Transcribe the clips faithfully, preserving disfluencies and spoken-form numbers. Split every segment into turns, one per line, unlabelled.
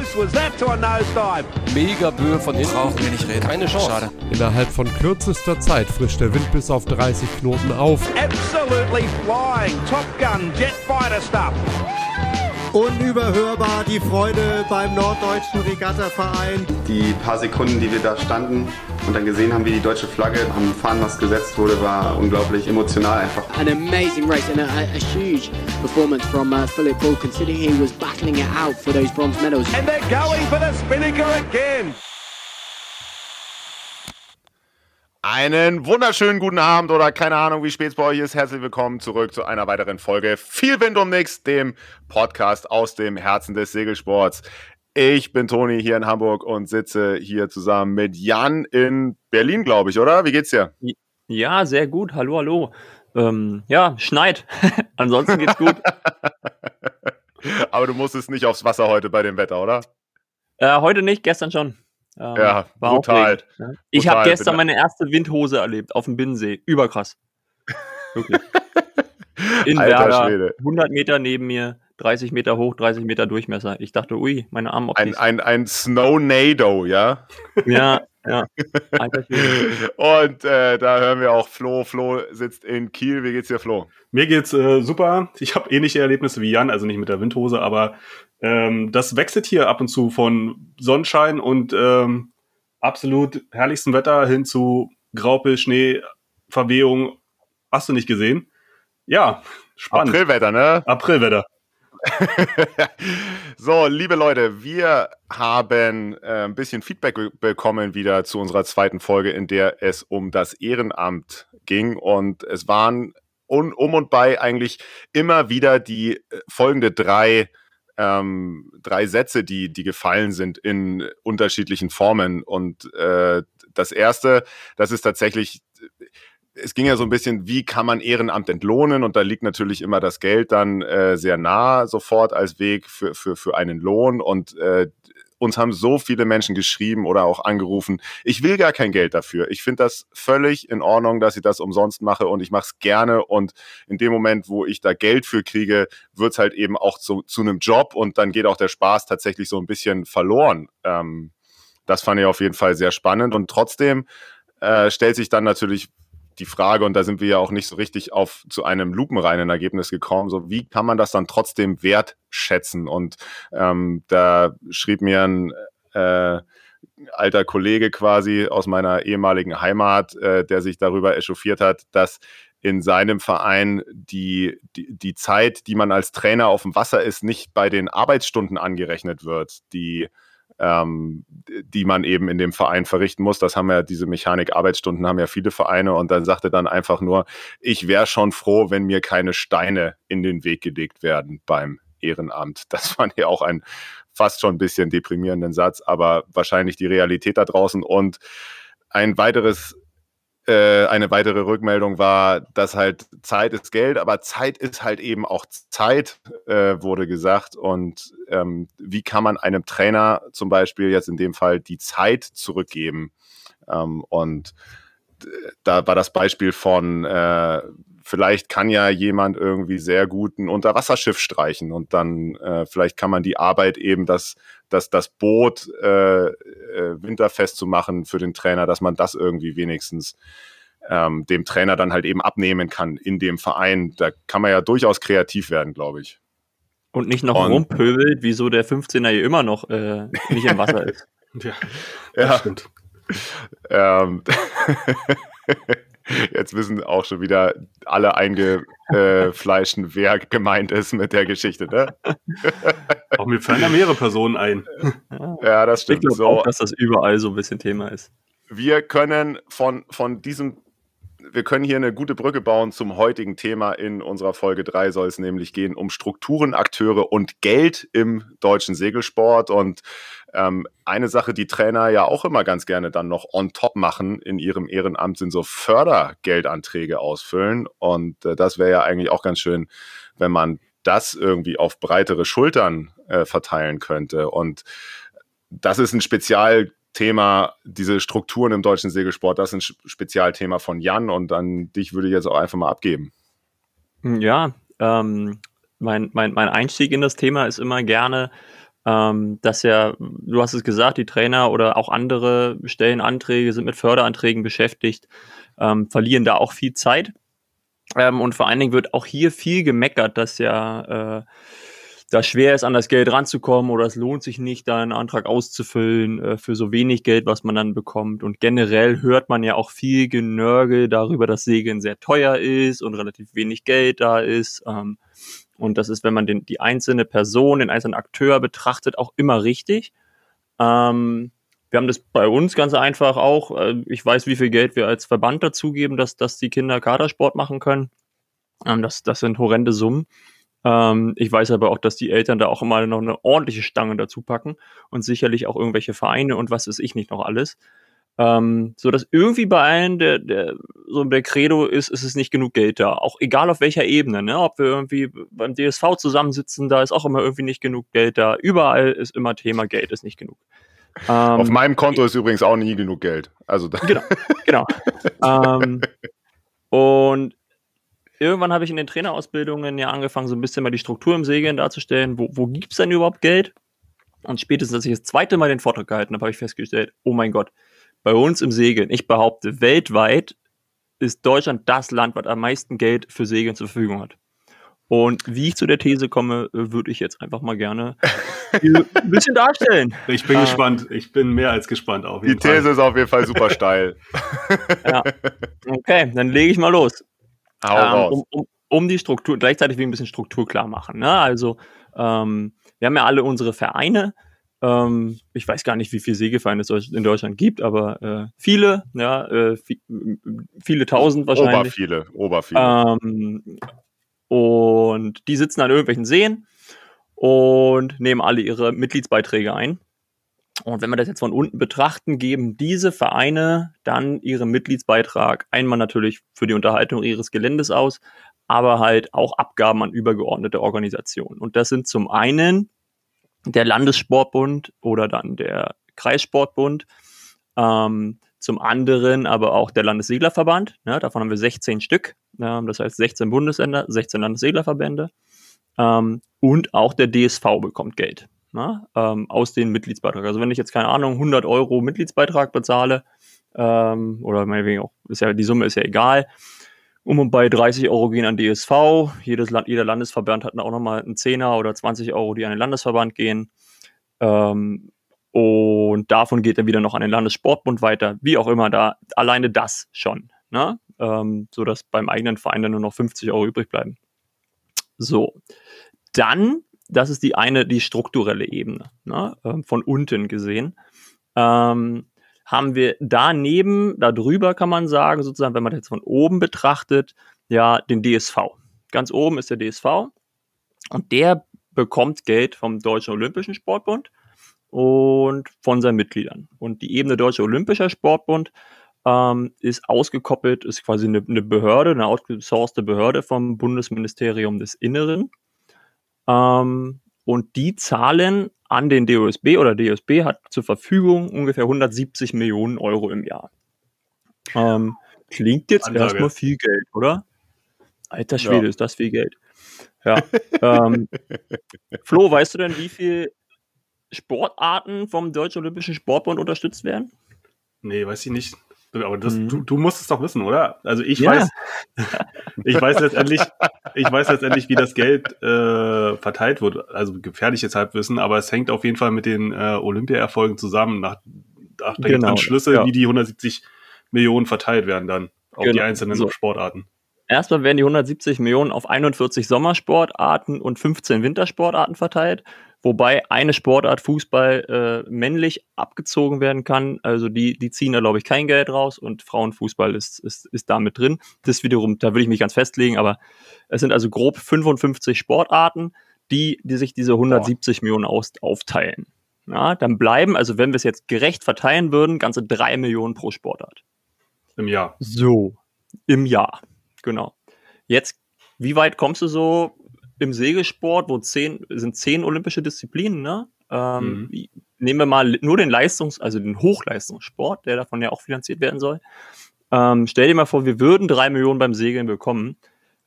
close was that to a nosedive?
Mega Böe von hinten.
Brauchen wir nicht reden.
Keine Chance.
Schade.
Innerhalb von kürzester Zeit frischt der Wind bis auf dreißig Knoten auf.
Absolutely flying. Top Gun, jet fighter stuff.
Unüberhörbar die Freude beim Norddeutschen Regattaverein.
Die paar Sekunden, die wir da standen und dann gesehen haben, wie die deutsche Flagge am Fahnenmast gesetzt wurde, war unglaublich emotional einfach.
An amazing race and a, a huge performance from uh, Philip Bull, considering he was battling it out for those bronze medals.
And they're going for the Spinnaker again.
Einen wunderschönen guten Abend oder keine Ahnung, wie spät es bei euch ist. Herzlich willkommen zurück zu einer weiteren Folge Viel Wind um nix, dem Podcast aus dem Herzen des Segelsports. Ich bin Toni hier in Hamburg und sitze hier zusammen mit Jan in Berlin, glaube ich, oder? Wie geht's dir?
Ja, sehr gut. Hallo, hallo. Ähm, ja, schneit. Ansonsten geht's gut.
Aber du musstest nicht aufs Wasser heute bei dem Wetter, oder?
Äh, heute nicht, gestern schon. Ähm,
ja,
war
brutal.
aufregend, ne? Ich habe gestern meine erste Windhose erlebt auf dem Binnensee. Überkrass. Wirklich. In
Alter
Werder,
Schwede.
hundert Meter neben mir, dreißig Meter hoch, dreißig Meter Durchmesser. Ich dachte, ui, meine Arme
Ein, ein, ein Snownado, ja?
Ja, ja. Alter Schwede.
Und äh, da hören wir auch Flo. Flo sitzt in Kiel. Wie geht's dir, Flo?
Mir geht's äh, super. Ich habe ähnliche Erlebnisse wie Jan, also nicht mit der Windhose, aber ähm, das wechselt hier ab und zu von Sonnenschein und ähm, absolut herrlichstem Wetter hin zu Graupel, Schnee, Verwehung. Hast du nicht gesehen? Ja, spannend.
Aprilwetter, ne?
Aprilwetter.
So, liebe Leute, wir haben äh, ein bisschen Feedback be- bekommen wieder zu unserer zweiten Folge, in der es um das Ehrenamt ging. Und es waren un- um und bei eigentlich immer wieder die äh, folgende drei, ähm, drei Sätze, die, die gefallen sind in unterschiedlichen Formen. Und äh, das erste, das ist tatsächlich... Es ging ja so ein bisschen, wie kann man Ehrenamt entlohnen? Und da liegt natürlich immer das Geld dann äh, sehr nah sofort als Weg für, für, für einen Lohn. Und äh, uns haben so viele Menschen geschrieben oder auch angerufen, ich will gar kein Geld dafür. Ich finde das völlig in Ordnung, dass ich das umsonst mache und ich mache es gerne. Und in dem Moment, wo ich da Geld für kriege, wird es halt eben auch zu, zu einem Job und dann geht auch der Spaß tatsächlich so ein bisschen verloren. Ähm, das fand ich auf jeden Fall sehr spannend. Und trotzdem äh, stellt sich dann natürlich die Frage, und da sind wir ja auch nicht so richtig auf zu einem lupenreinen Ergebnis gekommen, so wie kann man das dann trotzdem wertschätzen? Und ähm, da schrieb mir ein äh, alter Kollege quasi aus meiner ehemaligen Heimat, äh, der sich darüber echauffiert hat, dass in seinem Verein die, die, die Zeit, die man als Trainer auf dem Wasser ist, nicht bei den Arbeitsstunden angerechnet wird, die Ähm, die man eben in dem Verein verrichten muss. Das haben ja diese Mechanik-Arbeitsstunden, haben ja viele Vereine und dann sagte dann einfach nur, ich wäre schon froh, wenn mir keine Steine in den Weg gelegt werden beim Ehrenamt. Das fand ja auch ein fast schon ein bisschen deprimierenden Satz, aber wahrscheinlich die Realität da draußen. Und ein weiteres Eine weitere Rückmeldung war, dass halt Zeit ist Geld, aber Zeit ist halt eben auch Zeit, äh, wurde gesagt. Und ähm, wie kann man einem Trainer zum Beispiel jetzt in dem Fall die Zeit zurückgeben? Ähm, und da war das Beispiel von, äh, vielleicht kann ja jemand irgendwie sehr gut ein Unterwasserschiff streichen und dann äh, vielleicht kann man die Arbeit eben, das, das, das Boot äh, äh, winterfest zu machen für den Trainer, dass man das irgendwie wenigstens ähm, dem Trainer dann halt eben abnehmen kann in dem Verein. Da kann man ja durchaus kreativ werden, glaube ich.
Und nicht noch
Und,
rumpöbelt, wieso der fünfzehner hier immer noch äh, nicht im Wasser ist.
Ja, das
ja.
stimmt.
Ähm, Jetzt wissen auch schon wieder alle eingefleischten, wer gemeint ist mit der Geschichte, ne?
Auch mir fallen da mehrere Personen ein.
Ja, das stimmt.
Ich glaube
so.
auch, dass das überall so ein bisschen Thema ist.
Wir können von, von diesem, wir können hier eine gute Brücke bauen zum heutigen Thema. In unserer Folge drei soll es nämlich gehen um Strukturen, Akteure und Geld im deutschen Segelsport. Und ähm, eine Sache, die Trainer ja auch immer ganz gerne dann noch on top machen in ihrem Ehrenamt, sind so Fördergeldanträge ausfüllen. Und äh, das wäre ja eigentlich auch ganz schön, wenn man das irgendwie auf breitere Schultern äh, verteilen könnte. Und das ist ein Spezialthema, diese Strukturen im deutschen Segelsport, das ist ein Spezialthema von Jan und an dich würde ich jetzt auch einfach mal abgeben.
Ja, ähm, mein, mein, mein Einstieg in das Thema ist immer gerne, ähm, dass ja, du hast es gesagt, die Trainer oder auch andere stellen Anträge, sind mit Förderanträgen beschäftigt, ähm, verlieren da auch viel Zeit. Ähm, und vor allen Dingen wird auch hier viel gemeckert, dass ja äh, da schwer ist, an das Geld ranzukommen oder es lohnt sich nicht, da einen Antrag auszufüllen äh, für so wenig Geld, was man dann bekommt. Und generell hört man ja auch viel Genörgel darüber, dass Segeln sehr teuer ist und relativ wenig Geld da ist. Ähm, und das ist, wenn man den, die einzelne Person, den einzelnen Akteur betrachtet, auch immer richtig. Ähm, wir haben das bei uns ganz einfach auch. Äh, ich weiß, wie viel Geld wir als Verband dazugeben, dass, dass die Kinder Kadersport machen können. Ähm, das, das sind horrende Summen. Ähm, ich weiß aber auch, dass die Eltern da auch immer noch eine ordentliche Stange dazu packen und sicherlich auch irgendwelche Vereine und was weiß ich nicht noch alles. Ähm, so dass irgendwie bei allen der, der, so der Credo ist, ist es nicht genug Geld da. Auch egal auf welcher Ebene, ne? Ob wir irgendwie beim D S V zusammensitzen, da ist auch immer irgendwie nicht genug Geld da. Überall ist immer Thema, Geld ist nicht genug.
Ähm, auf meinem Konto ist übrigens auch nie genug Geld. Also
genau, genau. ähm, und irgendwann habe ich in den Trainerausbildungen ja angefangen, so ein bisschen mal die Struktur im Segeln darzustellen. Wo, wo gibt es denn überhaupt Geld? Und spätestens, als ich das zweite Mal den Vortrag gehalten habe, habe ich festgestellt, oh mein Gott, bei uns im Segeln, ich behaupte, weltweit ist Deutschland das Land, was am meisten Geld für Segeln zur Verfügung hat. Und wie ich zu der These komme, würde ich jetzt einfach mal gerne ein bisschen darstellen.
Ich bin äh, gespannt. Ich bin mehr als gespannt. Auf jeden
die These
Fall.
ist auf jeden Fall super steil.
Ja. Okay, dann lege ich mal los.
Hau raus.
Um, um, um die Struktur, gleichzeitig will ich ein bisschen Struktur klar machen. Ne? Also, ähm, wir haben ja alle unsere Vereine. Ähm, ich weiß gar nicht, wie viele Segelvereine es in Deutschland gibt, aber äh, viele, ja, äh, viel, viele tausend wahrscheinlich.
Oberviele, oberviele.
Ähm, und die sitzen an irgendwelchen Seen und nehmen alle ihre Mitgliedsbeiträge ein. Und wenn wir das jetzt von unten betrachten, geben diese Vereine dann ihren Mitgliedsbeitrag einmal natürlich für die Unterhaltung ihres Geländes aus, aber halt auch Abgaben an übergeordnete Organisationen. Und das sind zum einen der Landessportbund oder dann der Kreissportbund, ähm, zum anderen aber auch der Landesseglerverband. Ne, davon haben wir sechzehn Stück, ähm, das heißt sechzehn Bundesländer, sechzehn Landesseglerverbände, ähm, und auch der D S V bekommt Geld. Na, ähm, aus den Mitgliedsbeitrag. Also wenn ich jetzt, keine Ahnung, hundert Euro Mitgliedsbeitrag bezahle, ähm, oder meinetwegen auch, ist ja, die Summe ist ja egal, um und bei dreißig Euro gehen an D S V, jedes Land, jeder Landesverband hat auch nochmal einen Zehner oder zwanzig Euro, die an den Landesverband gehen, ähm, und davon geht dann wieder noch an den Landessportbund weiter, wie auch immer, da alleine das schon, ne? ähm, sodass beim eigenen Verein dann nur noch fünfzig Euro übrig bleiben. So, dann das ist die eine, die strukturelle Ebene, ne, von unten gesehen. Ähm, haben wir daneben, darüber kann man sagen, sozusagen, wenn man das jetzt von oben betrachtet, ja, den D S V. Ganz oben ist der D S V und der bekommt Geld vom Deutschen Olympischen Sportbund und von seinen Mitgliedern. Und die Ebene Deutscher Olympischer Sportbund ähm, ist ausgekoppelt, ist quasi eine, eine Behörde, eine outgesourcete Behörde vom Bundesministerium des Inneren. Ähm, und die zahlen an den D O S B, oder D O S B hat zur Verfügung ungefähr hundertsiebzig Millionen Euro im Jahr. Ähm, klingt jetzt
Ansage.
Erstmal viel Geld, oder? Alter Schwede,
Ja.
Ist das viel Geld. Ja. ähm, Flo, weißt du denn, wie viele Sportarten vom Deutschen Olympischen Sportbund unterstützt werden?
Nee, weiß ich nicht. Aber das,
Mhm.
du, du musst es doch wissen, oder? Also ich
Ja.
weiß, ich weiß letztendlich, ich weiß letztendlich, wie das Geld äh, verteilt wird. Also gefährliches Halbwissen, aber es hängt auf jeden Fall mit den äh, Olympia-Erfolgen zusammen. Nach, nach da gibt
Genau,
dann Schlüsse,
ja.
wie die hundertsiebzig Millionen verteilt werden dann auf die
Genau,
einzelnen
so.
Sportarten.
Erstmal werden die hundertsiebzig Millionen auf einundvierzig Sommersportarten und fünfzehn Wintersportarten verteilt, wobei eine Sportart, Fußball, äh, männlich abgezogen werden kann. Also die, die ziehen da, glaube ich, kein Geld raus und Frauenfußball ist, ist, ist da mit drin. Das wiederum, da will ich mich ganz festlegen, aber es sind also grob fünfundfünfzig Sportarten, die, die sich diese hundertsiebzig Millionen aus, aufteilen. Ja, dann bleiben, also wenn wir es jetzt gerecht verteilen würden, ganze drei Millionen pro Sportart.
Im Jahr.
So, im Jahr. Genau. Jetzt, wie weit kommst du so im Segelsport, wo zehn, sind zehn olympische Disziplinen, ne? Ähm,
Mhm.
wie, nehmen wir mal nur den Leistungs-, also den Hochleistungssport, der davon ja auch finanziert werden soll. Ähm, stell dir mal vor, wir würden drei Millionen beim Segeln bekommen.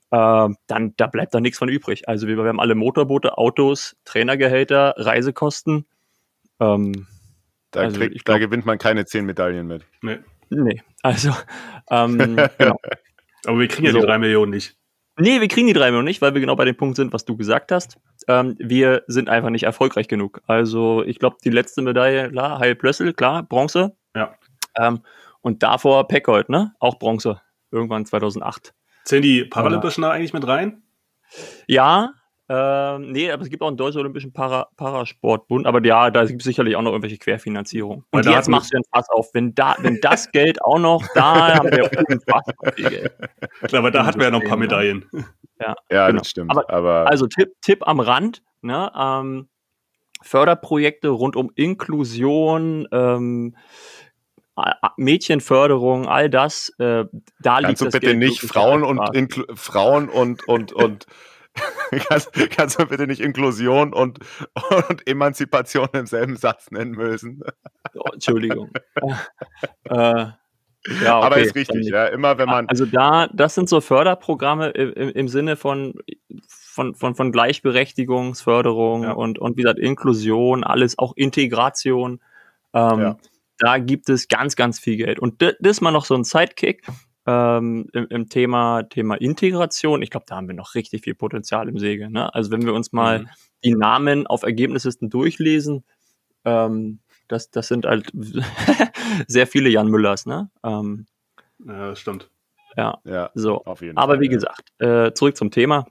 äh, dann da bleibt da nichts von übrig. Also wir, wir haben alle Motorboote, Autos, Trainergehälter, Reisekosten. Ähm,
Da,
also
kriegt,
ich glaub,
da gewinnt man keine zehn Medaillen mit.
Nee.
Nee, also ähm, genau.
Aber wir kriegen ja
So.
die drei Millionen nicht.
Nee, wir kriegen die drei Millionen nicht, weil wir genau bei dem Punkt sind, was du gesagt hast. Ähm, wir sind einfach nicht erfolgreich genug. Also ich glaube, die letzte Medaille, klar, Heil Plössl, klar, Bronze.
Ja.
Ähm, und davor Peckold, ne? Auch Bronze. Irgendwann zweitausendacht.
Zählen die Paralympischen da eigentlich mit rein?
Ja, ähm, nee, aber es gibt auch einen Deutschen Olympischen Para Parasportbund, aber ja, da gibt es sicherlich auch noch irgendwelche Querfinanzierung.
Weil
Und
da
jetzt
hatten-
machst du ein Fass auf. Wenn, da, wenn das Geld auch noch, da haben wir unfassbar viel Geld.
Aber da hatten wir ja noch ein paar Medaillen.
Ja,
Ja,
genau.
das stimmt.
Aber,
Aber,
also Tipp, Tipp am Rand, ne? Ähm, Förderprojekte rund um Inklusion, ähm, A- A- Mädchenförderung, all das, äh, da liegt
kannst du
das
bitte
Geld
nicht
wirklich
Frauen
einfach.
und Inklu Frauen und und und kannst, kannst du bitte nicht Inklusion und, und Emanzipation im selben Satz nennen müssen?
Oh, Entschuldigung. äh, ja, okay,
Aber ist
dann
richtig,
nicht.
ja. Immer wenn man.
Also da, das sind so Förderprogramme im, im, im Sinne von, von, von, von Gleichberechtigungsförderung
Ja.
und, und wie gesagt, Inklusion, alles, auch Integration. Ähm,
Ja.
Da gibt es ganz, ganz viel Geld. Und das ist mal noch so ein Sidekick ähm, im, im Thema, Thema Integration. Ich glaube, da haben wir noch richtig viel Potenzial im Segeln. Ne? Also wenn wir uns mal
Mhm.
die Namen auf Ergebnislisten durchlesen, ähm, das, das sind halt sehr viele Jan Müllers. Ne? Ähm,
Ja, das stimmt.
ja,
Ja,
so.
auf jeden
Aber
Fall.
wie
ja.
gesagt, äh, zurück zum Thema.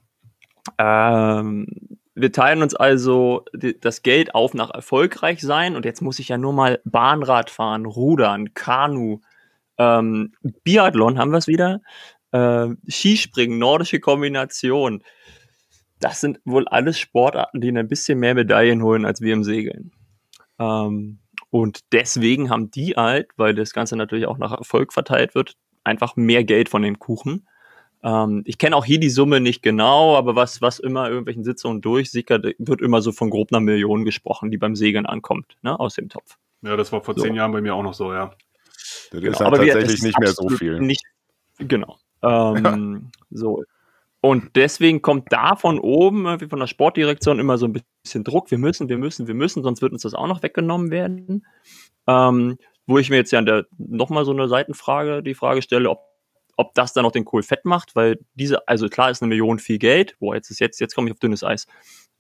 Ähm, wir teilen uns also die, das Geld auf nach erfolgreich sein und jetzt muss ich ja nur mal Bahnrad fahren, Rudern, Kanu, ähm, Biathlon haben wir es wieder, äh, Skispringen, nordische Kombination. Das sind wohl alles Sportarten, die ein bisschen mehr Medaillen holen als wir im Segeln. Ähm, und deswegen haben die halt, weil das Ganze natürlich auch nach Erfolg verteilt wird, einfach mehr Geld von dem Kuchen. Ähm, ich kenne auch hier die Summe nicht genau, aber was, was immer irgendwelchen Sitzungen durchsickert, wird immer so von grob einer Million gesprochen, die beim Segeln ankommt, ne, aus dem Topf.
Ja, das war vor
So.
zehn Jahren bei mir auch noch so, ja.
Das
Genau,
ist halt
aber wir-
tatsächlich
es ist
nicht mehr so
absolut
viel.
Nicht, genau. Ähm, so. Und deswegen kommt da von oben, irgendwie von der Sportdirektion, immer so ein bisschen Druck. Wir müssen, wir müssen, wir müssen, sonst wird uns das auch noch weggenommen werden. Ähm, wo ich mir jetzt ja nochmal so eine Seitenfrage, die Frage stelle, ob, ob das dann noch den Kohl fett macht, weil diese, also klar ist eine Million viel Geld. Boah, jetzt ist jetzt, jetzt komme ich auf dünnes Eis.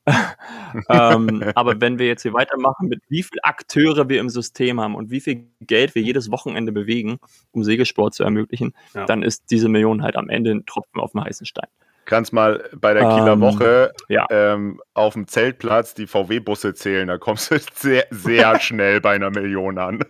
ähm, aber wenn wir jetzt hier weitermachen, mit wie viele Akteure wir im System haben und wie viel Geld wir jedes Wochenende bewegen, um Segelsport zu ermöglichen,
Ja.
dann ist diese Million halt am Ende ein Tropfen auf dem heißen Stein.
Kannst mal bei der Kieler
Ähm,
Woche
ja.
ähm, auf dem Zeltplatz die V W-Busse zählen. Da kommst du sehr, sehr schnell bei einer Million an.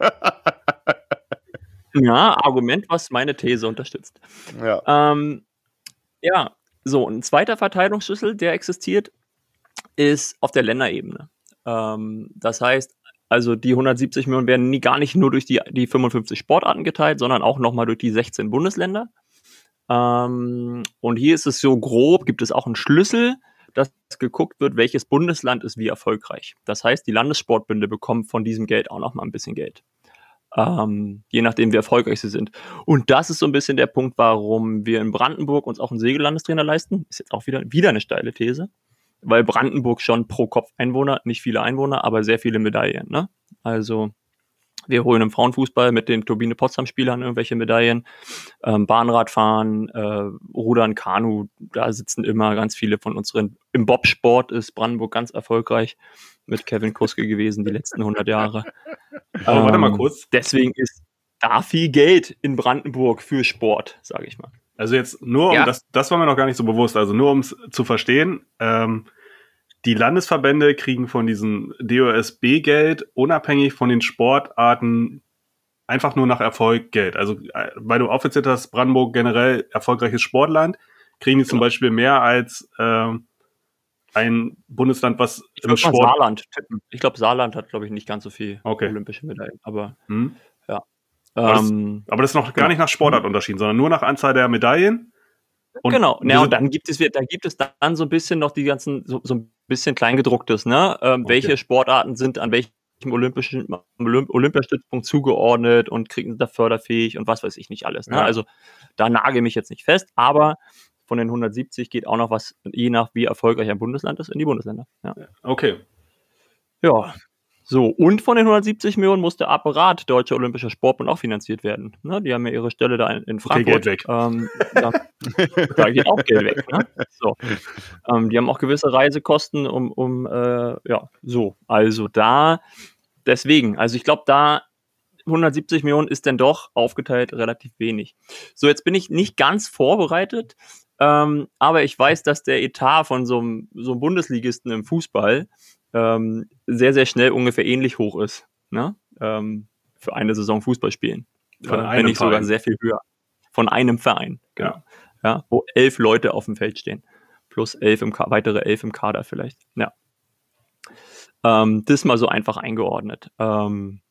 Ja, Argument, was meine These unterstützt.
Ja.
Ähm, ja, so, ein zweiter Verteilungsschlüssel, der existiert, ist auf der Länderebene. Ähm, das heißt, also die hundertsiebzig Millionen werden nie, gar nicht nur durch die, die fünfundfünfzig Sportarten geteilt, sondern auch nochmal durch die sechzehn Bundesländer. Ähm, und hier ist es so grob, gibt es auch einen Schlüssel, dass geguckt wird, welches Bundesland ist wie erfolgreich. Das heißt, die Landessportbünde bekommen von diesem Geld auch nochmal ein bisschen Geld. Ähm, je nachdem, wie erfolgreich sie sind. Und das ist so ein bisschen der Punkt, warum wir in Brandenburg uns auch einen Segellandestrainer leisten. Ist jetzt auch wieder, wieder eine steile These, weil Brandenburg schon pro Kopf Einwohner, nicht viele Einwohner, aber sehr viele Medaillen. Ne? Also wir holen im Frauenfußball mit den Turbine Potsdam-Spielern irgendwelche Medaillen, ähm, Bahnradfahren, äh, Rudern, Kanu, da sitzen immer ganz viele von unseren. Im Bobsport ist Brandenburg ganz erfolgreich mit Kevin Kuske gewesen die letzten hundert Jahre.
Aber warte mal
Ähm,
kurz.
Deswegen ist da viel Geld in Brandenburg für Sport, sage ich mal.
Also jetzt nur, um
Ja.
das, das war mir noch gar nicht so bewusst, also nur um es zu verstehen, ähm, die Landesverbände kriegen von diesem D O S B-Geld unabhängig von den Sportarten einfach nur nach Erfolg Geld. Also äh, weil du aufgezählt hast, Brandenburg generell erfolgreiches Sportland, kriegen die zum
Genau.
Beispiel mehr als ähm, ein Bundesland, was
Ich
im
würde mal
Sport...
Saarland tippen. Ich glaube, Saarland hat, glaube ich, nicht ganz so viel
Okay.
olympische Medaillen. Aber
Hm? Aber das-
ähm,
Aber das ist noch gar nicht nach Sportart unterschieden, sondern nur nach Anzahl der Medaillen. Und
genau, ja,
diese-
und dann gibt es da gibt es dann so ein bisschen noch die ganzen, so, so ein bisschen kleingedrucktes, ne? Ähm,
Okay.
Welche Sportarten sind an welchem olympischen Olymp Olympiastützpunkt zugeordnet und kriegen da förderfähig und was weiß ich nicht alles. Ne?
Ja.
Also da nagel mich jetzt nicht fest, aber von den hundertsiebzig geht auch noch was, je nach wie erfolgreich ein Bundesland ist, in die Bundesländer. Ja.
Okay.
Ja. So, und von den hundertsiebzig Millionen muss der Apparat Deutscher Olympischer Sportbund auch finanziert werden. Ne? Die haben ja ihre Stelle da in, in Frankfurt.
Okay, Geld weg.
Ähm, da, da geht auch Geld weg. Ne? So. Ähm, die haben auch gewisse Reisekosten, um, um äh, ja, so. Also da, deswegen, also ich glaube, da hundertsiebzig Millionen ist dann doch aufgeteilt relativ wenig. So, jetzt bin ich nicht ganz vorbereitet, ähm, aber ich weiß, dass der Etat von so einem, so einem Bundesligisten im Fußball ähm, sehr, sehr schnell ungefähr ähnlich hoch ist, ne? ähm, für eine Saison Fußball spielen.
Von
äh,
einem
wenn nicht sogar
Verein.
sehr viel höher. Von einem Verein, genau.
Ja.
Ja, wo elf Leute auf dem Feld stehen. Plus elf im Ka- weitere elf im Kader vielleicht. Ja. Ähm, das mal so einfach eingeordnet. Ähm,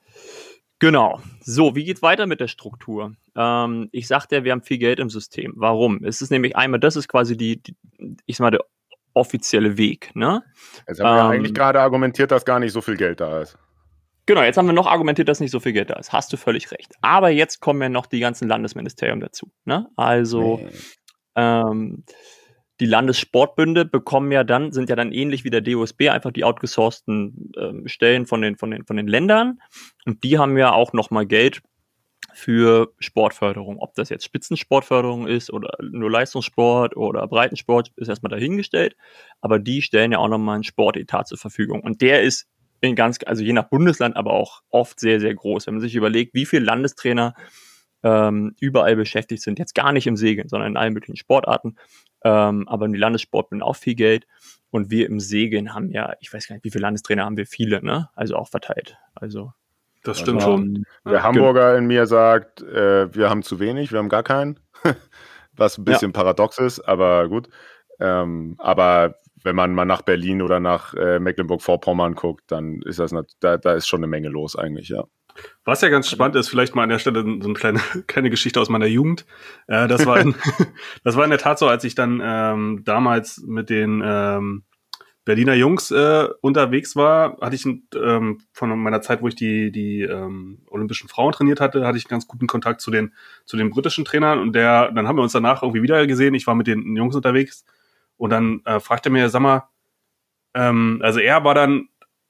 Genau. So, wie geht's weiter mit der Struktur? Ähm, ich sagte ja, wir haben viel Geld im System. Warum? Es ist nämlich einmal, das ist quasi die, die ich sag mal, der offizielle Weg. Ne?
Jetzt haben wir ja
Ähm,
eigentlich gerade argumentiert, dass gar nicht so viel Geld da ist.
Genau, jetzt haben wir noch argumentiert, dass nicht so viel Geld da ist. Hast du völlig recht. Aber jetzt kommen ja noch die ganzen Landesministerien dazu. Ne? Also
Nee.
ähm, die Landessportbünde bekommen ja dann, sind ja dann ähnlich wie der D O S B, einfach die outgesourcten ähm, Stellen von den, von, den, von den Ländern. Und die haben ja auch nochmal Geld für Sportförderung. Ob das jetzt Spitzensportförderung ist oder nur Leistungssport oder Breitensport, ist erstmal dahingestellt. Aber die stellen ja auch nochmal einen Sportetat zur Verfügung. Und der ist in ganz, also je nach Bundesland, aber auch oft sehr, sehr groß. Wenn man sich überlegt, wie viele Landestrainer ähm, überall beschäftigt sind, jetzt gar nicht im Segeln, sondern in allen möglichen Sportarten, ähm, aber die Landessportbünde auch viel Geld. Und wir im Segeln haben ja, ich weiß gar nicht, wie viele Landestrainer haben wir? Viele, ne? Also auch verteilt. Also
Das stimmt
Also,
schon.
Der
Ja.
Hamburger in mir sagt, äh, wir haben zu wenig, wir haben gar keinen. Was ein bisschen paradox ist, aber gut. Ähm, aber wenn man mal nach Berlin oder nach äh, Mecklenburg-Vorpommern guckt, dann ist das nat- da, da ist schon eine Menge los eigentlich, ja.
Was ja ganz spannend ist, vielleicht mal an der Stelle so eine kleine, kleine Geschichte aus meiner Jugend. Äh, das, war in, das war in der Tat so, als ich dann ähm, damals mit den ähm, Berliner Jungs äh, unterwegs war, hatte ich ähm, von meiner Zeit, wo ich die, die ähm, olympischen Frauen trainiert hatte, hatte ich ganz guten Kontakt zu den, zu den britischen Trainern. Und der, dann haben wir uns danach irgendwie wieder gesehen. Ich war mit den Jungs unterwegs und dann äh, fragte er mir, sag mal, ähm, also er war dann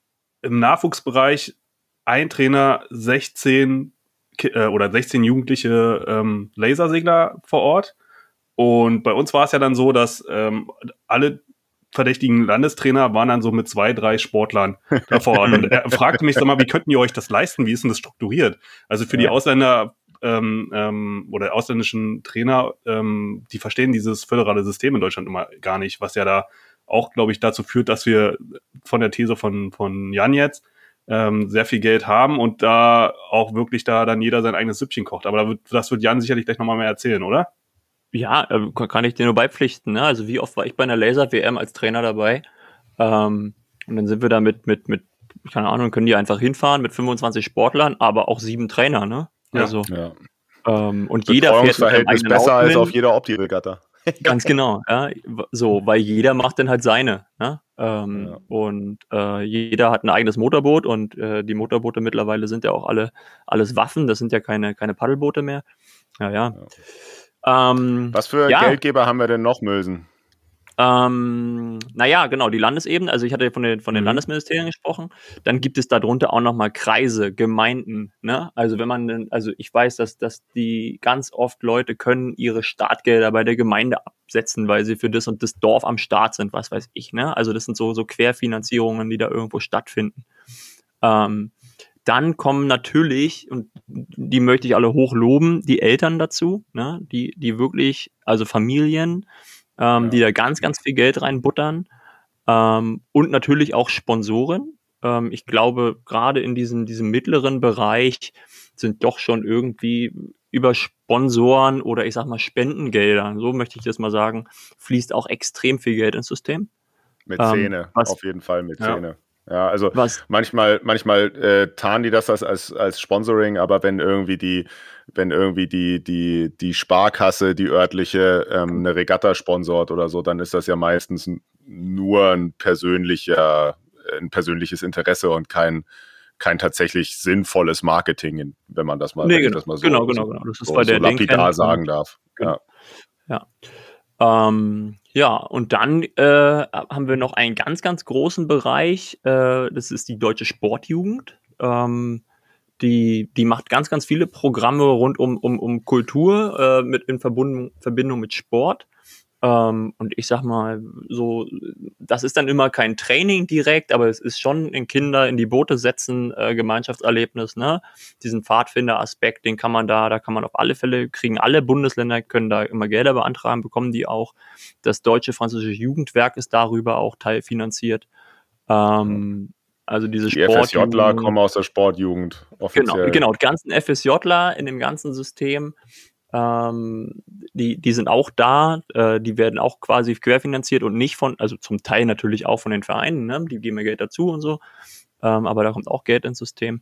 im Nachwuchsbereich ein Trainer, sechzehn Ki- äh, oder sechzehn jugendliche ähm, Lasersegler vor Ort. Und bei uns war es ja dann so, dass ähm, alle verdächtigen Landestrainer waren dann so mit zwei, drei Sportlern da vor Ort. Und er fragte mich, sag mal, wie könnten ihr euch das leisten? Wie ist denn das strukturiert? Also für die Ausländer ähm, ähm, oder ausländischen Trainer, ähm, die verstehen dieses föderale System in Deutschland immer gar nicht, was ja da auch, glaube ich, dazu führt, dass wir von der These von, von Jan jetzt ähm, sehr viel Geld haben und da auch wirklich da dann jeder sein eigenes Süppchen kocht. Aber da wird, das wird Jan sicherlich gleich nochmal mehr erzählen, oder?
Ja, äh, kann kann ich dir nur beipflichten. Ne? Also wie oft war ich bei einer Laser-W M als Trainer dabei? Ähm, und dann sind wir da mit, mit, mit, keine Ahnung, können die einfach hinfahren mit fünfundzwanzig Sportlern, aber auch sieben Trainer. Ne?
Ja.
Also,
ja.
ähm, und jeder fährt mit seinem
Betreuungsverhältnis
eigenen
besser
Auto
als
hin.
auf jeder Opti-Regatta.
Ganz genau, ja, so, weil jeder macht dann halt seine, ne? ähm,
Ja.
und äh, jeder hat ein eigenes Motorboot und äh, die Motorboote mittlerweile sind ja auch alle alles Waffen, das sind ja keine, keine Paddelboote mehr. Ja, ja. Ähm,
Was für
ja.
Geldgeber haben wir denn noch, Mülsen?
Ähm, naja, genau, die Landesebene, also ich hatte von den, von den
Mhm.
Landesministerien gesprochen, dann gibt es darunter auch nochmal Kreise, Gemeinden, ne? Also wenn man, denn- also ich weiß, dass, dass die ganz oft Leute können ihre Startgelder bei der Gemeinde absetzen, weil sie für das und das Dorf am Start sind, was weiß ich, ne? Also das sind so, so Querfinanzierungen, die da irgendwo stattfinden. Ähm, dann kommen natürlich, und die möchte ich alle hoch loben, die Eltern dazu, ne? Die, die wirklich, also Familien, ähm,
Ja.
die da ganz, ganz viel Geld reinbuttern. Ähm, und natürlich auch Sponsoren. Ähm, ich glaube, gerade in diesem, diesem mittleren Bereich sind doch schon irgendwie über Sponsoren oder ich sag mal Spendengeldern, so möchte ich das mal sagen, fließt auch extrem viel Geld ins System.
Mit
Ähm,
Zähne,
was-
auf jeden Fall mit
Ja.
Zähne. Ja, also
Was
manchmal, manchmal äh, tarnen die das als, als, als Sponsoring, aber wenn irgendwie die, wenn irgendwie die, die, die Sparkasse, die örtliche, ähm, eine Regatta sponsort oder so, dann ist das ja meistens n- nur ein persönlicher, ein persönliches Interesse und kein, kein tatsächlich sinnvolles Marketing, in- wenn man das mal,
Nee,
wenn ich
genau.
das mal so,
Genau, genau,
so,
genau. Das ist
so,
bei
so
der
lapidar
Denkern-
sagen darf.
Genau.
Ja.
Ja. Ähm, ja, und dann äh, haben wir noch einen ganz, ganz großen Bereich. Äh, das ist die Deutsche Sportjugend. Ähm, die, die macht ganz, ganz viele Programme rund um, um, um Kultur äh, mit in Verbindung, Verbindung mit Sport. Ähm, und ich sag mal, so, das ist dann immer kein Training direkt, aber es ist schon in Kinder in die Boote setzen, äh, Gemeinschaftserlebnis, ne? Diesen Pfadfinder-Aspekt, den kann man da, da kann man auf alle Fälle, kriegen alle Bundesländer, können da immer Gelder beantragen, bekommen die auch. Das Deutsche Französische Jugendwerk ist darüber auch teilfinanziert. Ähm, also diese
Die FSJler kommen aus der Sportjugend offiziell.
Genau, genau, die ganzen FSJler in dem ganzen System, Ähm, die, die sind auch da, äh, die werden auch quasi querfinanziert und nicht von, also zum Teil natürlich auch von den Vereinen, ne? Die geben ja Geld dazu und so, ähm, aber da kommt auch Geld ins System.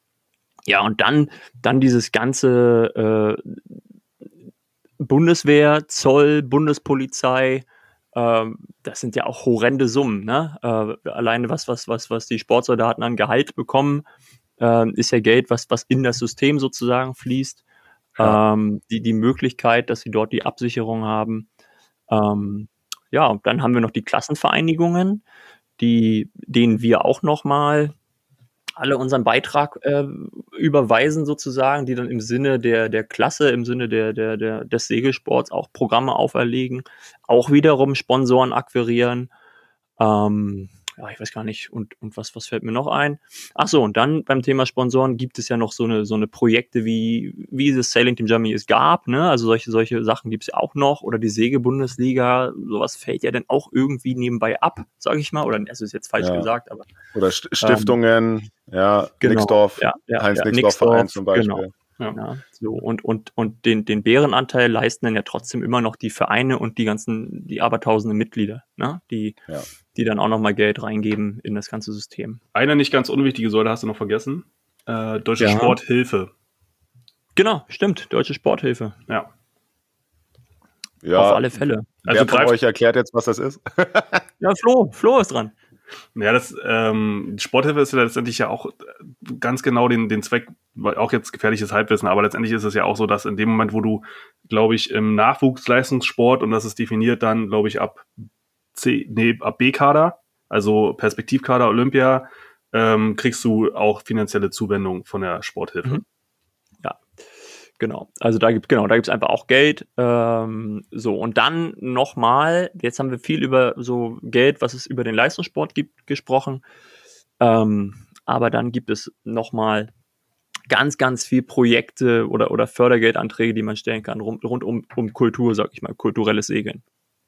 Ja, und dann, dann dieses ganze äh, Bundeswehr, Zoll, Bundespolizei, ähm, das sind ja auch horrende Summen, ne? Äh, alleine was, was, was, was die Sportsoldaten an Gehalt bekommen, äh, ist ja Geld, was, was in das System sozusagen fließt. Ja. Ähm, die, die Möglichkeit, dass sie dort die Absicherung haben. Ähm, ja, und dann haben wir noch die Klassenvereinigungen, die, denen wir auch nochmal alle unseren Beitrag äh, überweisen sozusagen, die dann im Sinne der, der Klasse, im Sinne der, der, der, des Segelsports auch Programme auferlegen, auch wiederum Sponsoren akquirieren. Ähm, ja, ich weiß gar nicht, und, und was, was fällt mir noch ein? Ach so, und dann beim Thema Sponsoren gibt es ja noch so eine, so eine Projekte, wie, wie das Sailing Team Germany es gab, ne? Also solche, solche Sachen gibt es ja auch noch, oder die Säge-Bundesliga, sowas fällt ja dann auch irgendwie nebenbei ab, sage ich mal, oder das ist jetzt falsch
ja.
gesagt, aber.
Oder Stiftungen, ähm, ja,
genau,
Nixdorf,
ja, ja,
Heinz
ja,
Nixdorf Verein zum Beispiel.
Genau. Ja. Ja, so, und, und, und den, den Bärenanteil leisten dann ja trotzdem immer noch die Vereine und die ganzen, die abertausende Mitglieder, ne? Die, ja. die dann auch nochmal Geld reingeben in das ganze System.
Eine nicht ganz unwichtige Säule hast du noch vergessen. Äh, Deutsche
ja.
Sporthilfe.
Genau, stimmt. Deutsche Sporthilfe.
Ja.
Ja.
Auf alle Fälle.
Also wer von euch erklärt jetzt, was das ist?
Ja, Flo. Flo ist dran.
Ja, das ähm, Sporthilfe ist ja letztendlich ja auch ganz genau den, den Zweck, auch jetzt gefährliches Halbwissen, aber letztendlich ist es ja auch so, dass in dem Moment, wo du, glaube ich, im Nachwuchsleistungssport, und das ist definiert dann, glaube ich, ab C, nee, ab B-Kader, also Perspektivkader Olympia, ähm, kriegst du auch finanzielle Zuwendung von der Sporthilfe.
Mhm. Ja, genau. Also da gibt genau, da gibt's einfach auch Geld. Ähm, so, und dann nochmal, jetzt haben wir viel über so Geld, was es über den Leistungssport gibt, gesprochen. Ähm, aber dann gibt es nochmal ganz, ganz viel Projekte oder, oder Fördergeldanträge, die man stellen kann, rund, rund um, um Kultur, sag ich mal, kulturelles Segeln.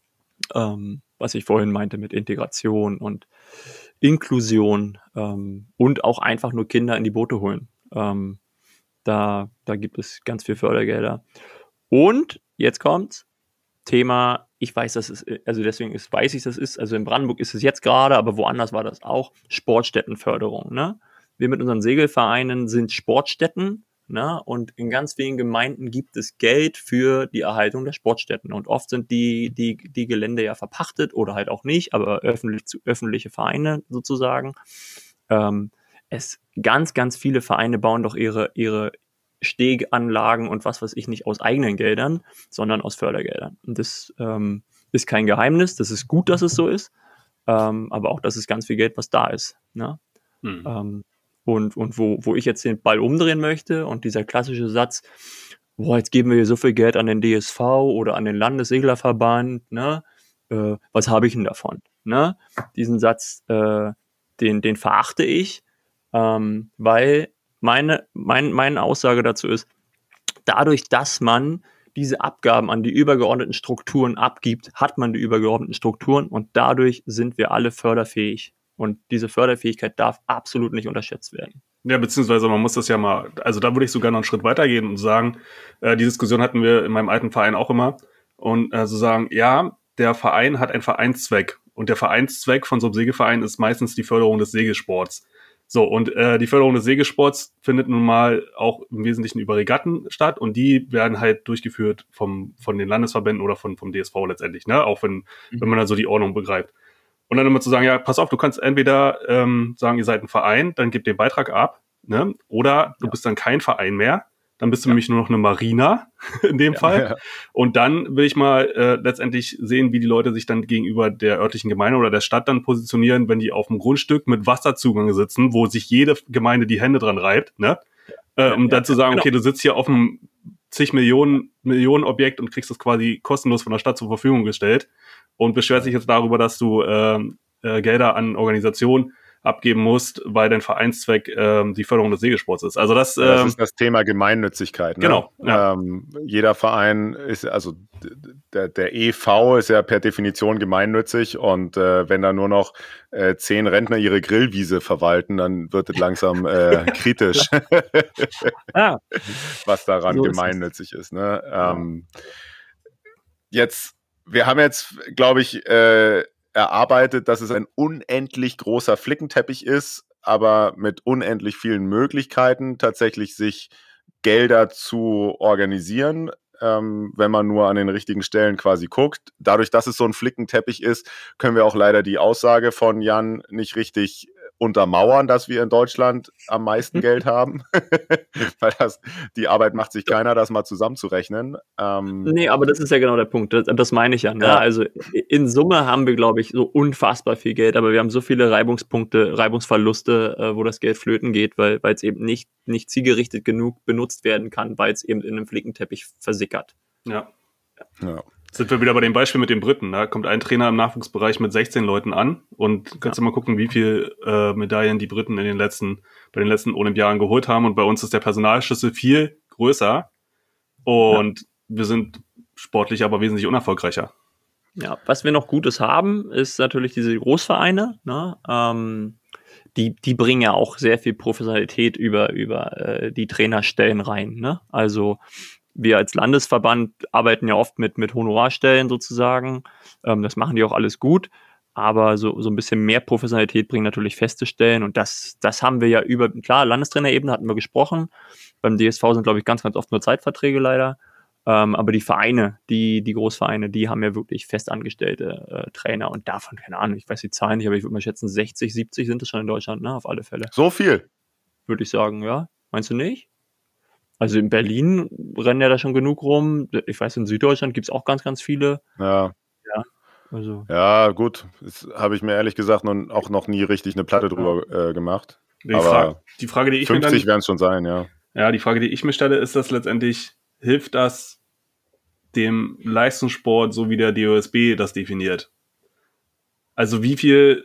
Ähm, was ich vorhin meinte mit Integration und Inklusion ähm, und auch einfach nur Kinder in die Boote holen. Ähm, da, da gibt es ganz viel Fördergelder. Und jetzt kommt's, Thema, ich weiß, dass es, also deswegen ist, weiß ich, das ist, also in Brandenburg ist es jetzt gerade, aber woanders war das auch, Sportstättenförderung. Ne? Wir mit unseren Segelvereinen sind Sportstätten, ne? Und in ganz vielen Gemeinden gibt es Geld für die Erhaltung der Sportstätten. Und oft sind die, die, die Gelände ja verpachtet oder halt auch nicht, aber öffentlich, öffentliche Vereine sozusagen. Ähm, es ganz, ganz viele Vereine bauen doch ihre, ihre Steganlagen und was weiß ich nicht aus eigenen Geldern, sondern aus Fördergeldern. Und das ähm, ist kein Geheimnis, das ist gut, dass es so ist, ähm, aber auch, das ist ganz viel Geld, was da ist. Ne? Mhm. Ähm, und und wo, wo ich jetzt den Ball umdrehen möchte und dieser klassische Satz, boah, jetzt geben wir hier so viel Geld an den D S V oder an den Landesseglerverband, ne? Äh, was habe ich denn davon? Ne? Diesen Satz, äh, den, den verachte ich, ähm, weil meine, mein, meine Aussage dazu ist, dadurch, dass man diese Abgaben an die übergeordneten Strukturen abgibt, hat man die übergeordneten Strukturen und dadurch sind wir alle förderfähig. Und diese Förderfähigkeit darf absolut nicht unterschätzt werden.
Ja, beziehungsweise man muss das ja mal, also da würde ich sogar noch einen Schritt weitergehen und sagen, äh, die Diskussion hatten wir in meinem alten Verein auch immer, und äh, so sagen, ja, der Verein hat einen Vereinszweck und der Vereinszweck von so einem Segelverein ist meistens die Förderung des Segelsports. So, und äh, die Förderung des Segelsports findet nun mal auch im Wesentlichen über Regatten statt und die werden halt durchgeführt vom von den Landesverbänden oder von vom D S V letztendlich, ne? Auch wenn, mhm. wenn man dann so die Ordnung begreift. Und dann immer zu sagen, ja, pass auf, du kannst entweder ähm, sagen, ihr seid ein Verein, dann gib den Beitrag ab, ne? Oder du ja. bist dann kein Verein mehr, Dann bist du nämlich nur noch eine Marina in dem
Ja,
Fall.
ja.
Und dann will ich mal äh, letztendlich sehen, wie die Leute sich dann gegenüber der örtlichen Gemeinde oder der Stadt dann positionieren, wenn die auf dem Grundstück mit Wasserzugang sitzen, wo sich jede Gemeinde die Hände dran reibt, ne? Äh, um
ja,
dann zu sagen,
genau.
okay, du sitzt hier auf einem zig Millionen, Millionen Objekt und kriegst das quasi kostenlos von der Stadt zur Verfügung gestellt und beschwerst dich jetzt darüber, dass du ähm, äh, Gelder an Organisationen abgeben musst, weil dein Vereinszweck ähm, die Förderung des Segelsports ist. Also das, ähm,
Das ist das Thema Gemeinnützigkeit. Ne?
Genau, ja.
Ähm, jeder Verein ist, also d- der, der E V ist ja per Definition gemeinnützig und äh, wenn da nur noch äh, zehn Rentner ihre Grillwiese verwalten, dann wird es langsam äh, kritisch,
Ja,
was daran
So ist es.
gemeinnützig ist. Ne? Ähm, jetzt, wir haben jetzt, glaube ich, äh, erarbeitet, dass es ein unendlich großer Flickenteppich ist, aber mit unendlich vielen Möglichkeiten tatsächlich sich Gelder zu organisieren, ähm, wenn man nur an den richtigen Stellen quasi guckt. Dadurch, dass es so ein Flickenteppich ist, können wir auch leider die Aussage von Jan nicht richtig untermauern, dass wir in Deutschland am meisten Geld haben. Weil das, die Arbeit macht sich keiner, das mal zusammenzurechnen. Ähm,
nee, aber das ist ja genau der Punkt. Das, das meine ich ja. Ne?
Ja.
Also in Summe haben wir, glaube ich, so unfassbar viel Geld, aber wir haben so viele Reibungspunkte, Reibungsverluste, äh, wo das Geld flöten geht, weil es eben nicht, nicht zielgerichtet genug benutzt werden kann, weil es eben in einem Flickenteppich versickert.
Ja.
ja.
Sind wir wieder bei dem Beispiel mit den Briten. Da kommt ein Trainer im Nachwuchsbereich mit sechzehn Leuten an und kannst du mal gucken, wie viel äh, Medaillen die Briten in den letzten, bei den letzten Olympiaden geholt haben. Und bei uns ist der Personalschlüssel viel größer und wir sind sportlich aber wesentlich unerfolgreicher.
Ja, was wir noch Gutes haben, ist natürlich diese Großvereine. Ne? Ähm, die, die bringen ja auch sehr viel Professionalität über, über äh, die Trainerstellen rein. Ne? Also wir als Landesverband arbeiten ja oft mit, mit Honorarstellen sozusagen. Ähm, das machen die auch alles gut. Aber so, so ein bisschen mehr Professionalität bringen natürlich feste Stellen. Und das, das haben wir ja über, klar, Landestrainerebene hatten wir gesprochen. Beim D S V sind, glaube ich, ganz, ganz oft nur Zeitverträge leider. Ähm, aber die Vereine, die, die Großvereine, die haben ja wirklich festangestellte äh, Trainer. Und davon, keine Ahnung, ich weiß die Zahlen nicht, aber ich würde mal schätzen, sechzig, siebzig sind es schon in Deutschland, ne? Auf alle Fälle.
So viel.
Würde ich sagen, ja. Meinst du nicht? Also in Berlin rennen ja da schon genug rum. Ich weiß, in Süddeutschland gibt es auch ganz, ganz viele.
Ja.
Ja, also.
Ja, gut. Das habe ich mir ehrlich gesagt noch, auch noch nie richtig eine Platte drüber äh, gemacht.
Die,
Aber
Frage, die Frage, die ich mir
fünfzig
dann,
werden es schon sein, ja.
ja, die Frage, die ich mir stelle, ist das letztendlich, hilft das dem Leistungssport, so wie der D O S B das definiert? Also wie viel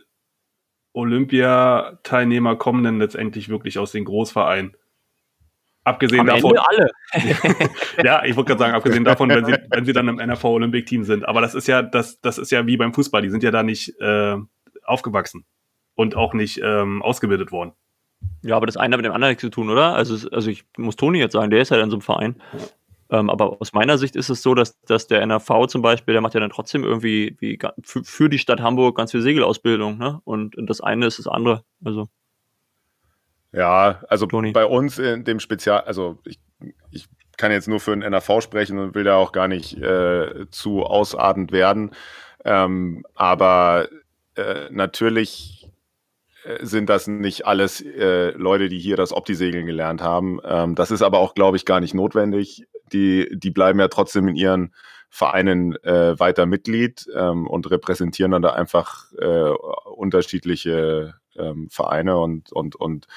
Olympiateilnehmer kommen denn letztendlich wirklich aus den Großvereinen? Abgesehen
Am
davon,
Ende alle.
ja, ich wollte gerade sagen, abgesehen davon, wenn sie, wenn sie dann im N R V Olympic Team sind. Aber das ist ja, das, das ist ja wie beim Fußball. Die sind ja da nicht äh, aufgewachsen und auch nicht ähm, ausgebildet worden.
Ja, aber das eine hat mit dem anderen nichts zu tun, oder? Also, also ich muss Toni jetzt sagen, der ist halt in so einem Verein. Ähm, aber aus meiner Sicht ist es so, dass, dass der N R V zum Beispiel, der macht ja dann trotzdem irgendwie wie, für, für die Stadt Hamburg ganz viel Segelausbildung, ne? Und, und das eine ist das andere. Also.
Ja, also
Toni.
bei uns in dem Spezial, also ich, ich kann jetzt nur für den N R V sprechen und will da auch gar nicht äh, zu ausartend werden. Ähm, aber äh, natürlich äh, sind das nicht alles äh, Leute, die hier das Opti-Segeln gelernt haben. Ähm, das ist aber auch, glaube ich, gar nicht notwendig. Die, die bleiben ja trotzdem in ihren Vereinen äh, weiter Mitglied ähm, und repräsentieren dann da einfach äh, unterschiedliche ähm, Vereine und, und, und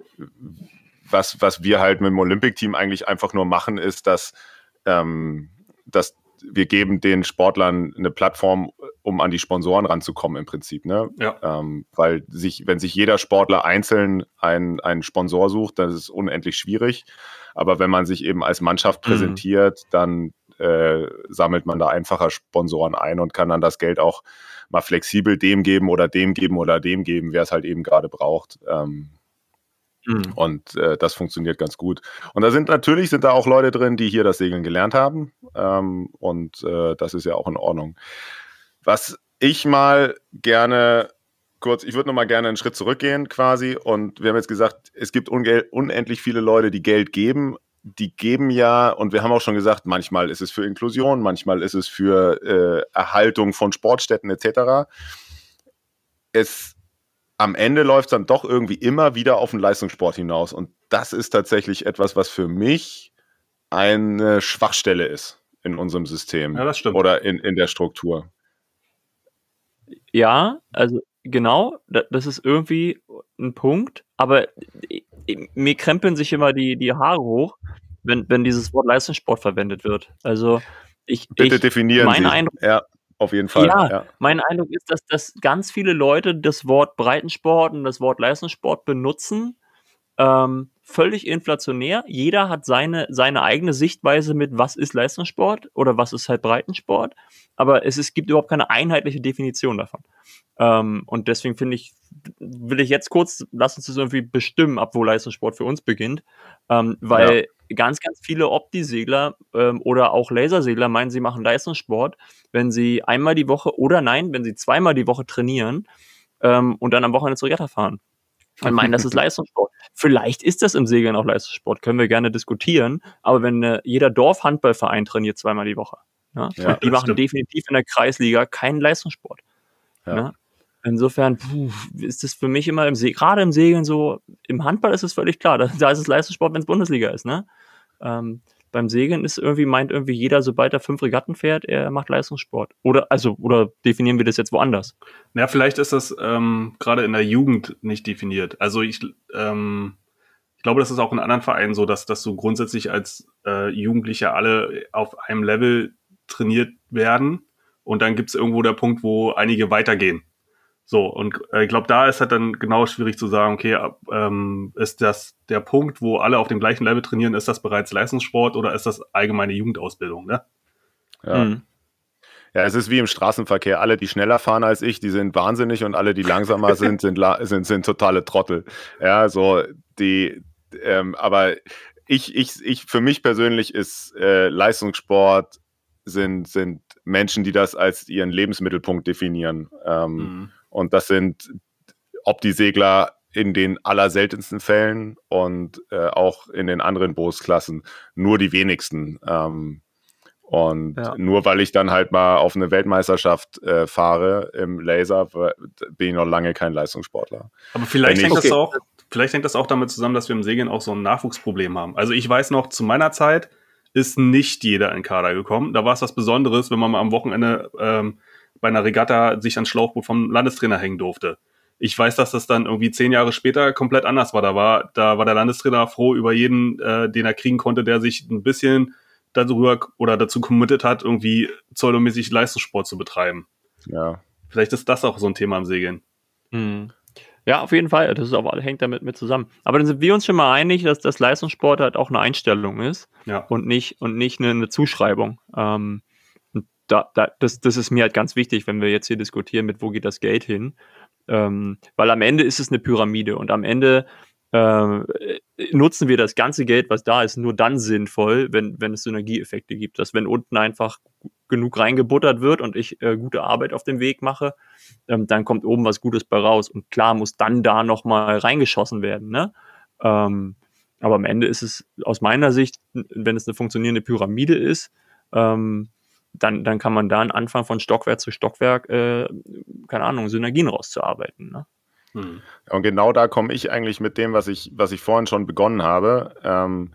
was, was wir halt mit dem Olympic-Team eigentlich einfach nur machen, ist, dass, ähm, dass wir geben den Sportlern eine Plattform, um an die Sponsoren ranzukommen im Prinzip. Ne?
Ja.
Ähm, weil sich, wenn sich jeder Sportler einzeln einen, einen Sponsor sucht, dann ist es unendlich schwierig. Aber wenn man sich eben als Mannschaft präsentiert, mhm. dann äh, sammelt man da einfacher Sponsoren ein und kann dann das Geld auch mal flexibel dem geben oder dem geben oder dem geben, wer es halt eben gerade braucht. Ähm, mhm. Und äh, das funktioniert ganz gut. Und da sind natürlich sind da auch Leute drin, die hier das Segeln gelernt haben. Ähm, und äh, das ist ja auch in Ordnung. Was ich mal gerne kurz, ich würde noch mal gerne einen Schritt zurückgehen quasi. Und wir haben jetzt gesagt, es gibt unge- unendlich viele Leute, die Geld geben. Die geben ja, und wir haben auch schon gesagt, manchmal ist es für Inklusion, manchmal ist es für äh, Erhaltung von Sportstätten et cetera. Es, am Ende läuft es dann doch irgendwie immer wieder auf den Leistungssport hinaus. Und das ist tatsächlich etwas, was für mich eine Schwachstelle ist in unserem System.
Ja, das stimmt.
Oder in, in der Struktur.
Ja, also genau, da- das ist irgendwie ein Punkt, aber i- i- mir krempeln sich immer die, die Haare hoch, wenn, wenn dieses Wort Leistungssport verwendet wird. Also ich,
Bitte
ich
definieren
mein
Sie.
Eindruck,
Ja, auf jeden Fall.
ja,
Ja.
mein Eindruck ist, dass, dass ganz viele Leute das Wort Breitensport und das Wort Leistungssport benutzen, ähm, völlig inflationär. Jeder hat seine, seine eigene Sichtweise mit, was ist Leistungssport oder was ist halt Breitensport. Aber es, es gibt überhaupt keine einheitliche Definition davon. Ähm, und deswegen finde ich, will ich jetzt kurz, lass uns das irgendwie bestimmen, ab wo Leistungssport für uns beginnt. Ähm, weil ganz, ganz viele Opti-Segler ähm, oder auch Lasersegler meinen, sie machen Leistungssport, wenn sie einmal die Woche oder nein, wenn sie zweimal die Woche trainieren ähm, und dann am Wochenende zur Regatta fahren. Und meinen, das ist Leistungssport. Vielleicht ist das im Segeln auch Leistungssport, können wir gerne diskutieren. Aber wenn äh, jeder Dorfhandballverein trainiert zweimal die Woche, ja,
Ja,
und die
das
machen
stimmt.
definitiv in der Kreisliga keinen Leistungssport.
Ja.
Ne? Insofern puh, ist das für mich immer im See, gerade im Segeln so, im Handball ist es völlig klar, da, da ist es Leistungssport, wenn es Bundesliga ist. Ne? Ähm, beim Segeln ist irgendwie, meint irgendwie jeder, sobald er fünf Regatten fährt, er macht Leistungssport. Oder, also, oder definieren wir das jetzt woanders?
Ja, vielleicht ist das ähm, gerade in der Jugend nicht definiert. Also ich, ähm, ich glaube, das ist auch in anderen Vereinen so, dass, dass so grundsätzlich als äh, Jugendliche alle auf einem Level trainiert werden und dann gibt es irgendwo der Punkt, wo einige weitergehen. So, und äh, ich glaube, da ist halt dann genau schwierig zu sagen, okay, ab, ähm, ist das der Punkt, wo alle auf dem gleichen Level trainieren, ist das bereits Leistungssport oder ist das allgemeine Jugendausbildung, ne?
Ja.
Mhm.
Ja, es ist wie im Straßenverkehr. Alle, die schneller fahren als ich, die sind wahnsinnig und alle, die langsamer sind, sind, la- sind, sind totale Trottel. Ja, so die, ähm, aber ich, ich, ich, für mich persönlich ist äh, Leistungssport sind, sind Menschen, die das als ihren Lebensmittelpunkt definieren. Ähm,
Mhm.
Und das sind Opti-Segler in den allerseltensten Fällen und äh, auch in den anderen Bootsklassen nur die wenigsten. Ähm, Und
Ja.
nur weil ich dann halt mal auf eine Weltmeisterschaft äh, fahre im Laser, bin ich noch lange kein Leistungssportler.
Aber vielleicht
Wenn
hängt,
ich-
das auch, vielleicht hängt das auch damit zusammen, dass wir im Segeln auch so ein Nachwuchsproblem haben. Also ich weiß noch, zu meiner Zeit ist nicht jeder in den Kader gekommen. Da war es was Besonderes, wenn man mal am Wochenende ähm, bei einer Regatta sich ans Schlauchboot vom Landestrainer hängen durfte. Ich weiß, dass das dann irgendwie zehn Jahre später komplett anders war. Da war, da war der Landestrainer froh über jeden, äh, den er kriegen konnte, der sich ein bisschen darüber oder dazu committed hat, irgendwie pseudomäßig Leistungssport zu betreiben.
Ja.
Vielleicht ist das auch so ein Thema im Segeln.
Mhm. Ja, auf jeden Fall. Das ist auch, hängt damit mit zusammen. Aber dann sind wir uns schon mal einig, dass das Leistungssport halt auch eine Einstellung ist
Ja.
und nicht, und nicht eine, eine Zuschreibung. Ähm, und da, da, das, das ist mir halt ganz wichtig, wenn wir jetzt hier diskutieren, mit wo geht das Geld hin. Ähm, weil am Ende ist es eine Pyramide und am Ende äh, nutzen wir das ganze Geld, was da ist, nur dann sinnvoll, wenn, wenn es Synergieeffekte gibt. Dass wenn unten einfach genug reingebuttert wird und ich äh, gute Arbeit auf dem Weg mache, ähm, dann kommt oben was Gutes bei raus. Und klar muss dann da nochmal reingeschossen werden. Ne? Ähm, aber am Ende ist es aus meiner Sicht, wenn es eine funktionierende Pyramide ist, ähm, dann, dann kann man da einen Anfang von Stockwerk zu Stockwerk, äh, keine Ahnung, Synergien rauszuarbeiten. Ne?
Hm.
Und genau da komme ich eigentlich mit dem, was ich, was ich vorhin schon begonnen habe. Ähm,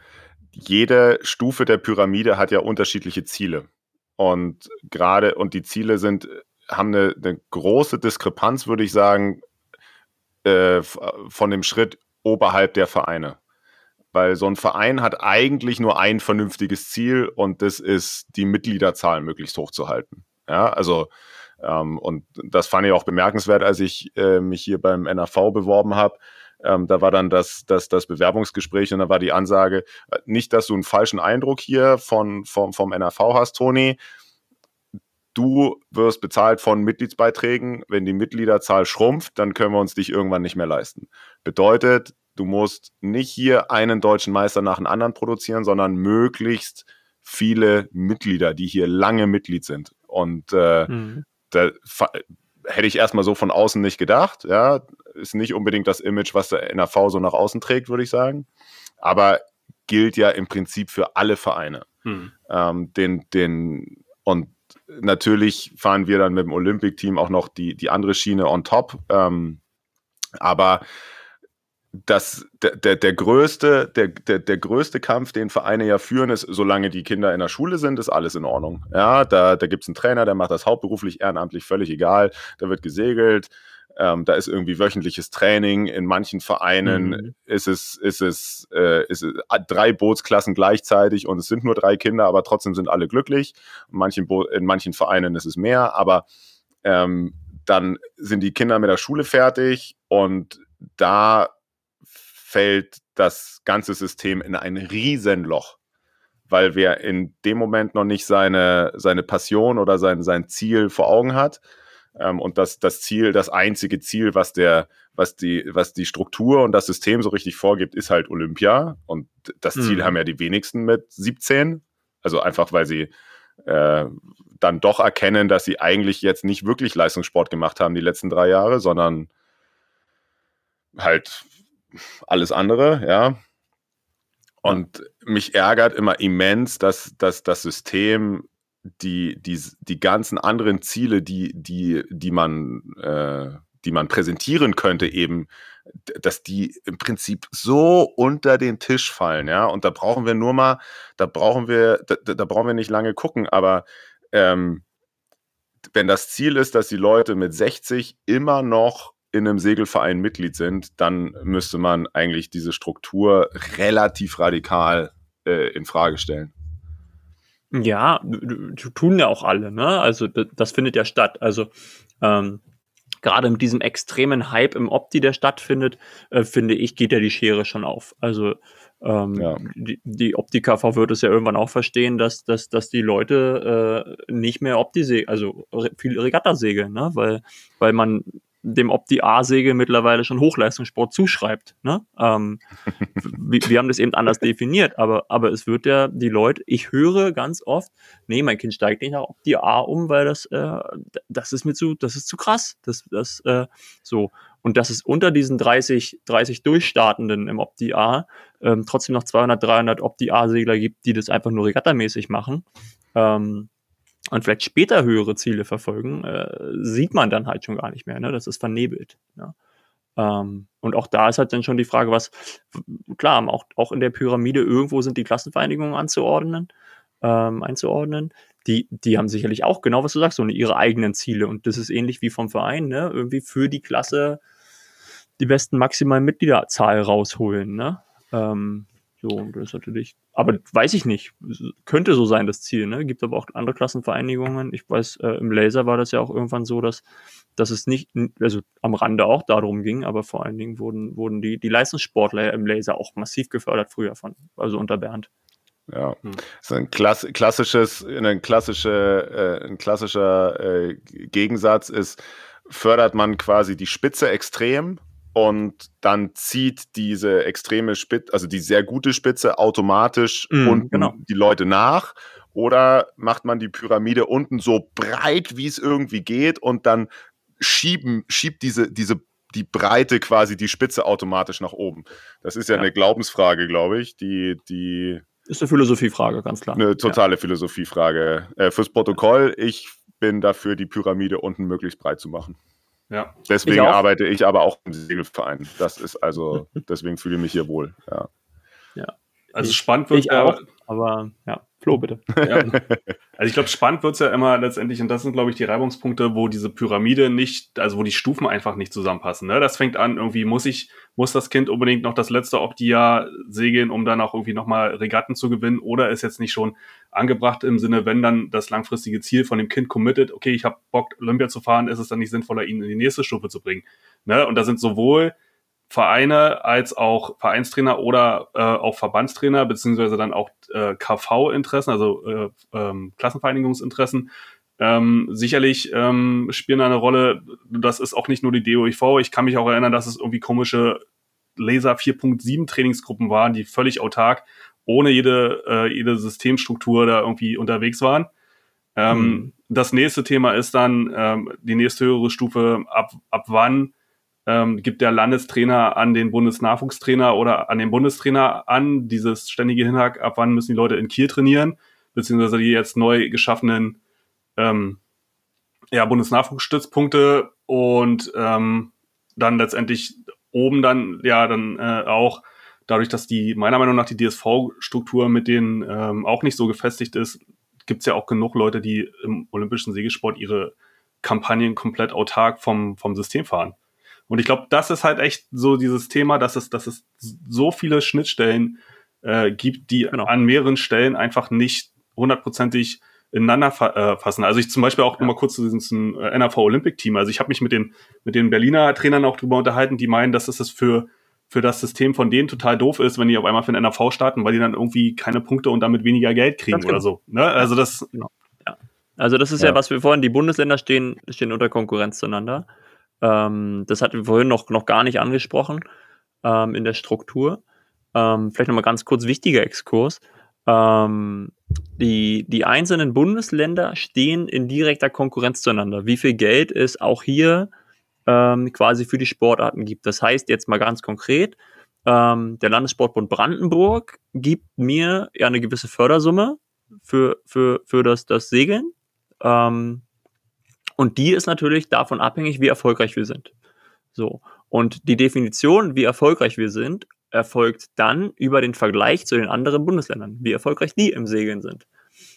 jede Stufe der Pyramide hat ja unterschiedliche Ziele. Und gerade, und die Ziele sind, haben eine, eine große Diskrepanz, würde ich sagen, äh, von dem Schritt oberhalb der Vereine. Weil so ein Verein hat eigentlich nur ein vernünftiges Ziel und das ist, die Mitgliederzahl möglichst hoch zu halten. Ja, also ähm, und das fand ich auch bemerkenswert, als ich äh, mich hier beim N A V beworben habe. Ähm, da war dann das, das, das Bewerbungsgespräch und da war die Ansage, nicht, dass du einen falschen Eindruck hier von, vom, vom N A V hast, Toni. Du wirst bezahlt von Mitgliedsbeiträgen. Wenn die Mitgliederzahl schrumpft, dann können wir uns dich irgendwann nicht mehr leisten. Bedeutet, du musst nicht hier einen deutschen Meister nach dem anderen produzieren, sondern möglichst viele Mitglieder, die hier lange Mitglied sind. Und äh,
Mhm.
da fa- hätte ich erstmal so von außen nicht gedacht. Ja, ist nicht unbedingt das Image, was der N A V so nach außen trägt, würde ich sagen. Aber gilt ja im Prinzip für alle Vereine.
Hm.
Ähm, den, den, und natürlich fahren wir dann mit dem Olympic-Team auch noch die, die andere Schiene on top. Ähm, aber das, der, der, der, größte, der, der, der größte Kampf, den Vereine ja führen, ist, solange die Kinder in der Schule sind, ist alles in Ordnung. Ja, da, da gibt es einen Trainer, der macht das hauptberuflich, ehrenamtlich, völlig egal. Da wird gesegelt, ähm, da ist irgendwie wöchentliches Training. In manchen Vereinen mhm. ist es, ist es, äh, ist es drei Bootsklassen gleichzeitig und es sind nur drei Kinder, aber trotzdem sind alle glücklich. In manchen, Bo- in manchen Vereinen ist es mehr, aber ähm, dann sind die Kinder mit der Schule fertig und da fällt das ganze System in ein Riesenloch, weil wer in dem Moment noch nicht seine, seine Passion oder sein, sein Ziel vor Augen hat ähm, und das, das Ziel, das einzige Ziel, was, der, was, die, was die Struktur und das System so richtig vorgibt, ist halt Olympia und das Ziel mhm. haben ja die wenigsten mit siebzehn, also einfach, weil sie äh, dann doch erkennen, dass sie eigentlich jetzt nicht wirklich Leistungssport gemacht haben die letzten drei Jahre, sondern halt alles andere, ja. Und mich ärgert immer immens, dass, dass das System die, die, die ganzen anderen Ziele, die, die, die, man, äh, die man präsentieren könnte, eben, dass die im Prinzip so unter den Tisch fallen, ja. Und da brauchen wir nur mal, da brauchen wir, da, da brauchen wir nicht lange gucken, aber ähm, wenn das Ziel ist, dass die Leute mit sechzig immer noch in einem Segelverein Mitglied sind, dann müsste man eigentlich diese Struktur relativ radikal äh, in Frage stellen.
Ja, tun ja auch alle, ne? Also das findet ja statt. Also ähm, gerade mit diesem extremen Hype im Opti, der stattfindet, äh, finde ich, geht ja die Schere schon auf. Also ähm, ja. die, die Opti-K V wird es ja irgendwann auch verstehen, dass, dass, dass die Leute äh, nicht mehr Opti segeln, also re- viel Regatta segeln, ne? Weil, weil man dem Opti-A-Segel mittlerweile schon Hochleistungssport zuschreibt. Ne? Ähm, wir, wir haben das eben anders definiert, aber, aber es wird ja die Leute, ich höre ganz oft, nee, mein Kind steigt nicht nach Opti-A um, weil das, äh, das ist mir zu, das ist zu krass. Das, das, äh, so. Und dass es unter diesen dreißig, dreißig Durchstartenden im Opti-A ähm, trotzdem noch zweihundert, dreihundert Opti-A-Segler gibt, die das einfach nur regattamäßig machen, ähm, und vielleicht später höhere Ziele verfolgen, äh, sieht man dann halt schon gar nicht mehr, ne? Das ist vernebelt. Ne? Ähm, und auch da ist halt dann schon die Frage, was, klar, auch, auch in der Pyramide irgendwo sind die Klassenvereinigungen anzuordnen, ähm, einzuordnen. Die, die haben sicherlich auch, genau was du sagst, so ihre eigenen Ziele. Und das ist ähnlich wie vom Verein, ne? Irgendwie für die Klasse die besten maximalen Mitgliederzahl rausholen, ne? Ähm, So, das ist natürlich, aber weiß ich nicht, könnte so sein, das Ziel, ne? Gibt aber auch andere Klassenvereinigungen. Ich weiß, äh, im Laser war das ja auch irgendwann so, dass, dass es nicht, also am Rande auch darum ging, aber vor allen Dingen wurden, wurden die, die Leistungssportler im Laser auch massiv gefördert früher von, also unter Bernd.
Ja, hm. Das ist ein klass- klassisches, ein, klassische, äh, ein klassischer äh, Gegensatz ist, fördert man quasi die Spitze extrem und dann zieht diese extreme Spitze, also die sehr gute Spitze automatisch mm, unten genau. die Leute nach, oder macht man die Pyramide unten so breit, wie es irgendwie geht, und dann schieben, schiebt diese, diese, die Breite quasi die Spitze automatisch nach oben. Das ist ja, ja. eine Glaubensfrage, glaube ich, die, die
ist eine Philosophiefrage, ganz klar.
Eine totale ja. Philosophiefrage. Äh, fürs Protokoll, ich bin dafür, die Pyramide unten möglichst breit zu machen. Ja. Deswegen ich arbeite ich aber auch im Segelverein. Das ist also, deswegen fühle ich mich hier wohl. Ja.
Ja.
Also
ich,
spannend wird
ich
ja,
auch, aber ja, Flo, bitte.
Ja. Also ich glaube, spannend wird's ja immer letztendlich, und das sind, glaube ich, die Reibungspunkte, wo diese Pyramide nicht, also wo die Stufen einfach nicht zusammenpassen. Ne? Das fängt an, irgendwie muss ich, muss das Kind unbedingt noch das letzte Opti-Jahr segeln, um dann auch irgendwie nochmal Regatten zu gewinnen, oder ist jetzt nicht schon angebracht im Sinne, wenn dann das langfristige Ziel von dem Kind committed, okay, ich habe Bock, Olympia zu fahren, ist es dann nicht sinnvoller, ihn in die nächste Stufe zu bringen. Ne? Und da sind sowohl Vereine als auch Vereinstrainer oder äh, auch Verbandstrainer, beziehungsweise dann auch äh, K V-Interessen, also äh, ähm, Klassenvereinigungsinteressen, ähm, sicherlich ähm, spielen da eine Rolle. Das ist auch nicht nur die D O I V. Ich kann mich auch erinnern, dass es irgendwie komische Laser vier Punkt sieben Trainingsgruppen waren, die völlig autark, ohne jede, äh, jede Systemstruktur da irgendwie unterwegs waren. Ähm, hm. Das nächste Thema ist dann ähm, die nächste höhere Stufe, ab, ab wann Ähm, gibt der Landestrainer an den Bundesnachwuchstrainer oder an den Bundestrainer an, dieses ständige Hinhack, ab wann müssen die Leute in Kiel trainieren, beziehungsweise die jetzt neu geschaffenen ähm, ja, Bundesnachwuchsstützpunkte, und ähm, dann letztendlich oben dann ja dann äh, auch dadurch, dass die meiner Meinung nach die D S V-Struktur mit denen ähm, auch nicht so gefestigt ist, gibt's ja auch genug Leute, die im olympischen Segelsport ihre Kampagnen komplett autark vom vom System fahren. Und ich glaube, das ist halt echt so dieses Thema, dass es dass es so viele Schnittstellen äh, gibt, die
Genau.
an mehreren Stellen einfach nicht hundertprozentig ineinander fa- äh, fassen. Also ich zum Beispiel auch ja. nochmal kurz zu diesem äh, N R V Olympic Team. Also ich habe mich mit den mit den Berliner Trainern auch drüber unterhalten, die meinen, dass es für für das System von denen total doof ist, wenn die auf einmal für den N R V starten, weil die dann irgendwie keine Punkte und damit weniger Geld kriegen
Ganz
oder so. Ne? Also das
Genau. Ja. Also das ist ja.
Ja.
was wir vorhin, die Bundesländer stehen, stehen unter Konkurrenz zueinander. Ähm, das hatten wir vorhin noch, noch gar nicht angesprochen ähm, in der Struktur. Ähm, vielleicht nochmal ganz kurz wichtiger Exkurs. Ähm, die, die einzelnen Bundesländer stehen in direkter Konkurrenz zueinander. Wie viel Geld es auch hier ähm, quasi für die Sportarten gibt. Das heißt jetzt mal ganz konkret, ähm, der Landessportbund Brandenburg gibt mir ja eine gewisse Fördersumme für, für, für das, das Segeln. Ähm, und die ist natürlich davon abhängig, wie erfolgreich wir sind. So. Und die Definition, wie erfolgreich wir sind, erfolgt dann über den Vergleich zu den anderen Bundesländern, wie erfolgreich die im Segeln sind.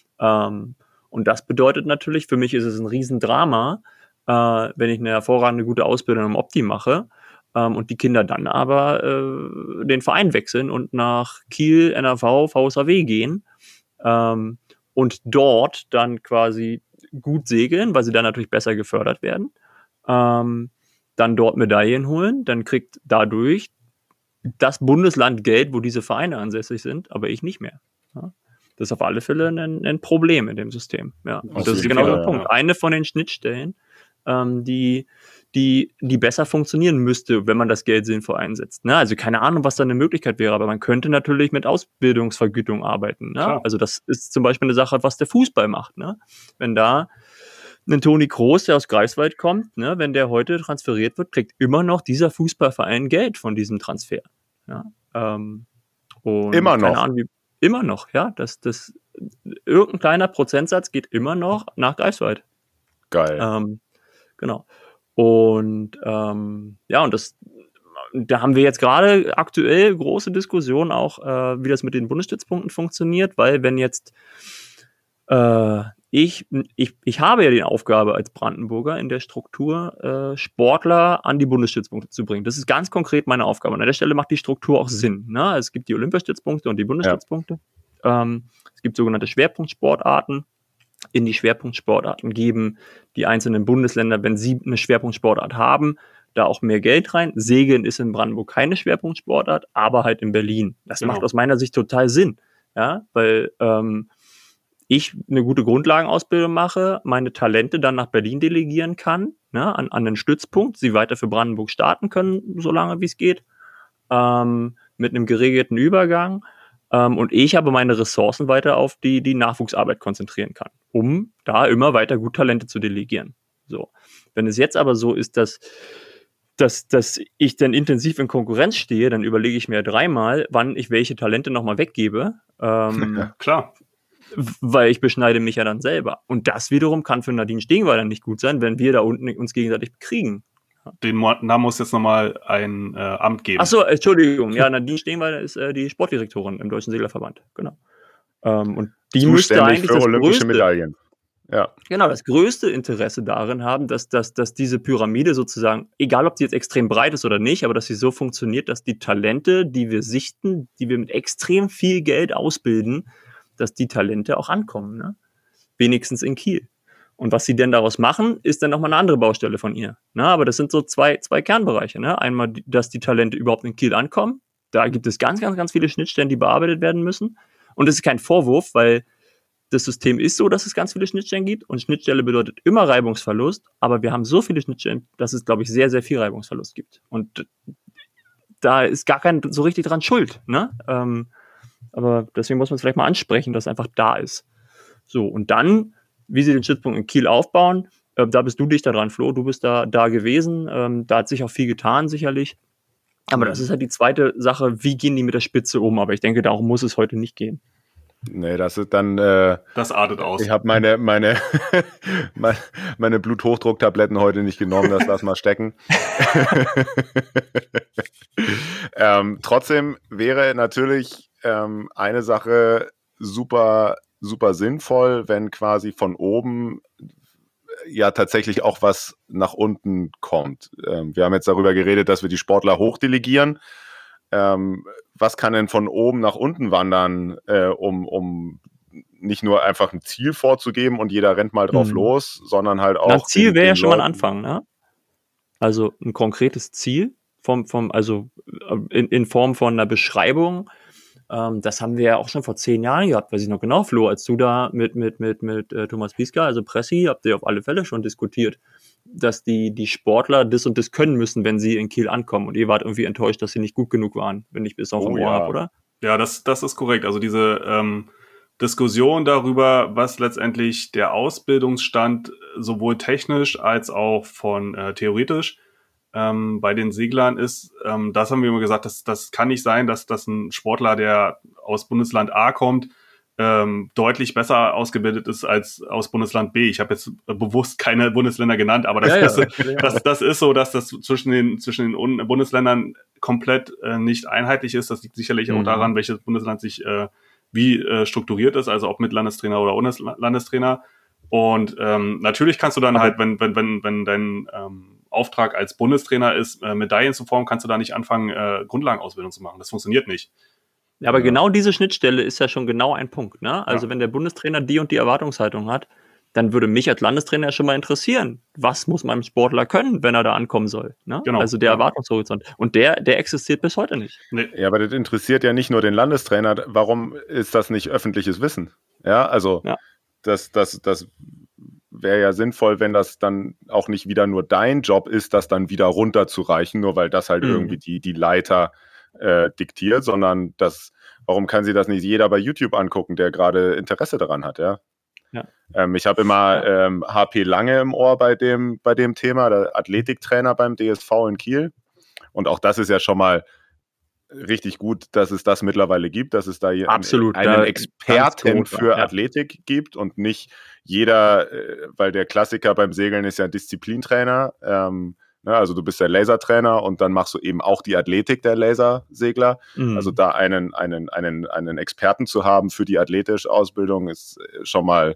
Ähm, und das bedeutet natürlich, für mich ist es ein Riesendrama, äh, wenn ich eine hervorragende, gute Ausbildung im Opti mache ähm, und die Kinder dann aber äh, den Verein wechseln und nach Kiel, N R V, V S A W gehen ähm, und dort dann quasi gut segeln, weil sie dann natürlich besser gefördert werden, ähm, dann dort Medaillen holen, dann kriegt dadurch das Bundesland Geld, wo diese Vereine ansässig sind, aber ich nicht mehr. Ja? Das ist auf alle Fälle ein, ein Problem in dem System. Ja. Und
Auf
das ist
jeden
genau
Fall,
der Punkt.
ja.
Eine von den Schnittstellen, ähm, die, die, die besser funktionieren müsste, wenn man das Geld sinnvoll einsetzt. Ne? Also keine Ahnung, was da eine Möglichkeit wäre, aber man könnte natürlich mit Ausbildungsvergütung arbeiten. Ne?
Klar.
Also das ist zum Beispiel eine Sache, was der Fußball macht. Ne? Wenn da ein Toni Kroos, der aus Greifswald kommt, ne, wenn der heute transferiert wird, kriegt immer noch dieser Fußballverein Geld von diesem Transfer. Ja, ähm, und
Immer noch?
Keine Ahnung, wie, immer noch, ja. Das, das, irgendein kleiner Prozentsatz geht immer noch nach Greifswald.
Geil.
Ähm, genau. Und ähm, ja, und das, da haben wir jetzt gerade aktuell große Diskussionen auch, äh, wie das mit den Bundesstützpunkten funktioniert, weil wenn jetzt äh, Ich, ich, ich habe ja die Aufgabe als Brandenburger in der Struktur, äh, Sportler an die Bundesstützpunkte zu bringen. Das ist ganz konkret meine Aufgabe. Und an der Stelle macht die Struktur auch Sinn. Ne? Es gibt die Olympiastützpunkte und die Bundesstützpunkte. Ja. Ähm, es gibt sogenannte Schwerpunktsportarten. In die Schwerpunktsportarten geben die einzelnen Bundesländer, wenn sie eine Schwerpunktsportart haben, da auch mehr Geld rein. Segeln ist in Brandenburg keine Schwerpunktsportart, aber halt in Berlin. Das
Genau.
macht aus meiner Sicht total Sinn. Ja, weil ähm, ich eine gute Grundlagenausbildung mache, meine Talente dann nach Berlin delegieren kann, ne, an, an einen Stützpunkt, sie weiter für Brandenburg starten können, solange wie es geht, ähm, mit einem geregelten Übergang. Ähm, und ich aber meine Ressourcen weiter auf die, die Nachwuchsarbeit konzentrieren kann, um da immer weiter gut Talente zu delegieren. So. Wenn es jetzt aber so ist, dass, dass, dass ich dann intensiv in Konkurrenz stehe, dann überlege ich mir dreimal, wann ich welche Talente nochmal weggebe. Ähm,
ja, klar.
Weil ich beschneide mich ja dann selber. Und das wiederum kann für Nadine Stengweiler nicht gut sein, wenn wir da unten uns gegenseitig bekriegen.
Den Namen muss jetzt nochmal ein äh, Amt geben.
Ach so, Entschuldigung. Ja, Nadine Stengweiler ist äh, die Sportdirektorin im Deutschen Seglerverband. Genau. Ähm, und die müsste
Zuständig
eigentlich
für
das
olympische
größte,
Medaillen. Ja.
genau, das größte Interesse darin haben, dass, dass, dass diese Pyramide sozusagen, egal ob die jetzt extrem breit ist oder nicht, aber dass sie so funktioniert, dass die Talente, die wir sichten, die wir mit extrem viel Geld ausbilden, dass die Talente auch ankommen, ne? Wenigstens in Kiel. Und was sie denn daraus machen, ist dann nochmal eine andere Baustelle von ihr. Ne? Aber das sind so zwei, zwei Kernbereiche. Ne? Einmal, dass die Talente überhaupt in Kiel ankommen. Da gibt es ganz, ganz, ganz viele Schnittstellen, die bearbeitet werden müssen. Und das ist kein Vorwurf, weil das System ist so, dass es ganz viele Schnittstellen gibt. Und Schnittstelle bedeutet immer Reibungsverlust. Aber wir haben so viele Schnittstellen, dass es, glaube ich, sehr, sehr viel Reibungsverlust gibt. Und da ist gar kein so richtig dran schuld. Ne? Ähm, Aber deswegen muss man es vielleicht mal ansprechen, dass es einfach da ist. So, und dann, wie sie den Stützpunkt in Kiel aufbauen, äh, da bist du dichter dran, Flo, du bist da, da gewesen, ähm, da hat sich auch viel getan, sicherlich. Aber das ist halt die zweite Sache, wie gehen die mit der Spitze um? Aber ich denke, darum muss es heute nicht gehen.
Nee, das ist dann. Äh,
das artet aus.
Ich habe meine, meine, meine Bluthochdrucktabletten heute nicht genommen, das lass mal stecken. ähm, trotzdem wäre natürlich ähm, eine Sache super, super sinnvoll, wenn quasi von oben ja tatsächlich auch was nach unten kommt. Ähm, wir haben jetzt darüber geredet, dass wir die Sportler hochdelegieren. Ähm, was kann denn von oben nach unten wandern, äh, um, um nicht nur einfach ein Ziel vorzugeben und jeder rennt mal drauf
Mhm.
los, sondern halt auch.
Das Ziel
den-
wäre ja
den
schon mal ein
Leuten-
Anfang, ne? Also ein konkretes Ziel vom, vom, also äh, in, in Form von einer Beschreibung. Ähm, das haben wir ja auch schon vor zehn Jahren gehabt, weiß ich noch genau, Flo, als du da mit, mit, mit, mit äh, Thomas Pieska, also Pressi, habt ihr auf alle Fälle schon diskutiert, dass die, die Sportler das und das können müssen, wenn sie in Kiel ankommen. Und ihr wart irgendwie enttäuscht, dass sie nicht gut genug waren, wenn ich bis auf
Oh
dem Ohr
ja.
habe, oder?
Ja, das, das ist korrekt. Also diese ähm, Diskussion darüber, was letztendlich der Ausbildungsstand sowohl technisch als auch von äh, theoretisch ähm, bei den Seglern ist, ähm, das haben wir immer gesagt, das, das kann nicht sein, dass, dass ein Sportler, der aus Bundesland A kommt, ähm, deutlich besser ausgebildet ist als aus Bundesland B. Ich habe jetzt bewusst keine Bundesländer genannt, aber das,
Ja, ja.
ist, das, das ist so, dass das zwischen den, zwischen den Un- Bundesländern komplett äh, nicht einheitlich ist. Das liegt sicherlich auch
Mhm.
daran, welches Bundesland sich äh, wie äh, strukturiert ist, also ob mit Landestrainer oder ohne Landestrainer. Und ähm, natürlich kannst du dann
Aber-
halt, wenn, wenn, wenn, wenn dein ähm, Auftrag als Bundestrainer ist, äh, Medaillen zu formen, kannst du da nicht anfangen, äh, Grundlagenausbildung zu machen. Das funktioniert nicht.
Ja, aber
Ja.
genau diese Schnittstelle ist ja schon genau ein Punkt, ne? Also
Ja.
wenn der Bundestrainer die und die Erwartungshaltung hat, dann würde mich als Landestrainer ja schon mal interessieren, was muss mein Sportler können, wenn er da ankommen soll, ne?
Genau.
Also der
Ja.
Erwartungshorizont. Und der, der existiert bis heute nicht.
Nee.
Ja, aber das interessiert ja nicht nur den Landestrainer. Warum ist das nicht öffentliches Wissen? Ja, also
Ja.
das, das, das wäre ja sinnvoll, wenn das dann auch nicht wieder nur dein Job ist, das dann wieder runterzureichen, nur weil das halt
Mhm.
irgendwie die, die Leiter äh, diktiert, sondern das, warum kann sich das nicht jeder bei YouTube angucken, der gerade Interesse daran hat, ja?
Ja.
Ähm, ich habe immer ähm, H P Lange im Ohr bei dem, bei dem Thema, der Athletiktrainer beim D S V in Kiel. Und auch das ist ja schon mal richtig gut, dass es das mittlerweile gibt, dass es da je-
Absolut,
einen
da
Experten
ganz groß,
für
ja.
Athletik gibt und nicht jeder, äh, weil der Klassiker beim Segeln ist ja Disziplintrainer. Ähm, ne, also du bist der Lasertrainer und dann machst du eben auch die Athletik der Lasersegler.
Mhm.
Also da einen, einen, einen, einen Experten zu haben für die athletische Ausbildung ist schon mal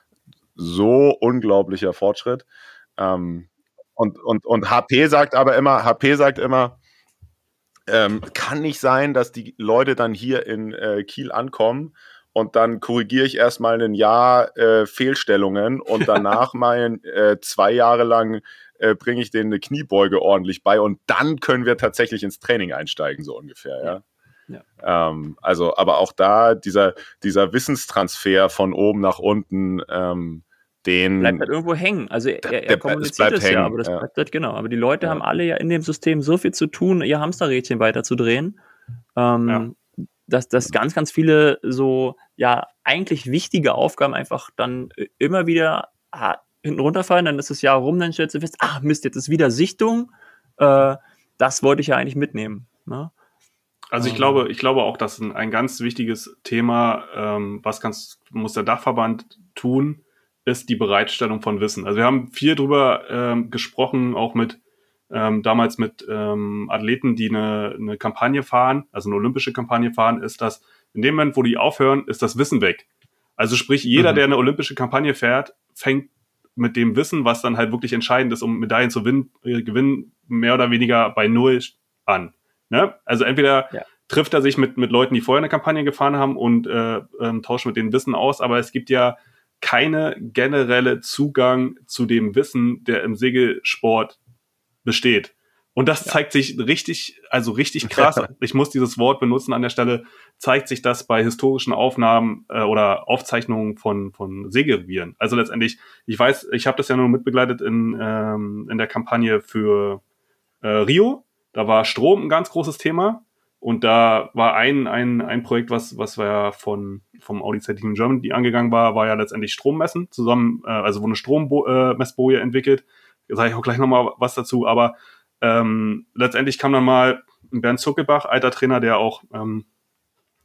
so unglaublicher Fortschritt. Ähm, und, und, und H P sagt aber immer, H P sagt immer, ähm, kann nicht sein, dass die Leute dann hier in äh, Kiel ankommen und dann korrigiere ich erstmal ein Jahr äh, Fehlstellungen und danach mal äh, zwei Jahre lang äh, bringe ich denen eine Kniebeuge ordentlich bei und dann können wir tatsächlich ins Training einsteigen, so ungefähr, ja.
Ja.
Ähm, also, aber auch da dieser, dieser Wissenstransfer von oben nach unten, ähm, den
bleibt halt irgendwo hängen. Also er,
Der-
er
der- es
kommuniziert
bleibt
es ja,
hängen,
aber das
ja.
bleibt halt genau. Aber die Leute
Ja.
haben alle ja in dem System so viel zu tun, ihr Hamsterrädchen weiterzudrehen, ähm, dass, dass ganz, ganz viele so, ja, eigentlich wichtige Aufgaben einfach dann immer wieder ah, hinten runterfallen, dann ist das Jahr rum, dann stellst du fest, ah Mist, jetzt ist wieder Sichtung, äh, das wollte ich ja eigentlich mitnehmen. Ne?
Also ich
Ähm.
glaube, ich glaube auch, dass ein, ein ganz wichtiges Thema, ähm, was ganz, muss der Dachverband tun, ist die Bereitstellung von Wissen. Also wir haben viel drüber ähm, gesprochen, auch mit ähm, damals mit ähm, Athleten, die eine, eine Kampagne fahren, also eine olympische Kampagne fahren, ist das, in dem Moment, wo die aufhören, ist das Wissen weg. Also sprich, jeder,
Mhm.
der eine olympische Kampagne fährt, fängt mit dem Wissen, was dann halt wirklich entscheidend ist, um Medaillen zu win- äh, gewinnen, mehr oder weniger bei Null an. Ne? Also entweder
Ja.
trifft er sich mit, mit Leuten, die vorher eine Kampagne gefahren haben und äh, ähm, tauscht mit denen Wissen aus, aber es gibt ja keine generelle Zugang zu dem Wissen, der im Segelsport besteht. Und das
Ja.
zeigt sich richtig, also richtig krass, ich muss dieses Wort benutzen an der Stelle, zeigt sich das bei historischen Aufnahmen äh, oder Aufzeichnungen von, von Segelrevieren. Also letztendlich, ich weiß, ich habe das ja nur mitbegleitet in, ähm, in der Kampagne für äh, Rio. Da war Strom ein ganz großes Thema. Und da war ein, ein, ein Projekt, was, was wir von, vom Audi Team Germany angegangen war, war ja letztendlich Strommessen zusammen, äh, also wurde eine Strommessboje äh, entwickelt. Da sage ich auch gleich nochmal was dazu, aber ähm, letztendlich kam dann mal Bernd Zuckelbach, alter Trainer, der auch ähm,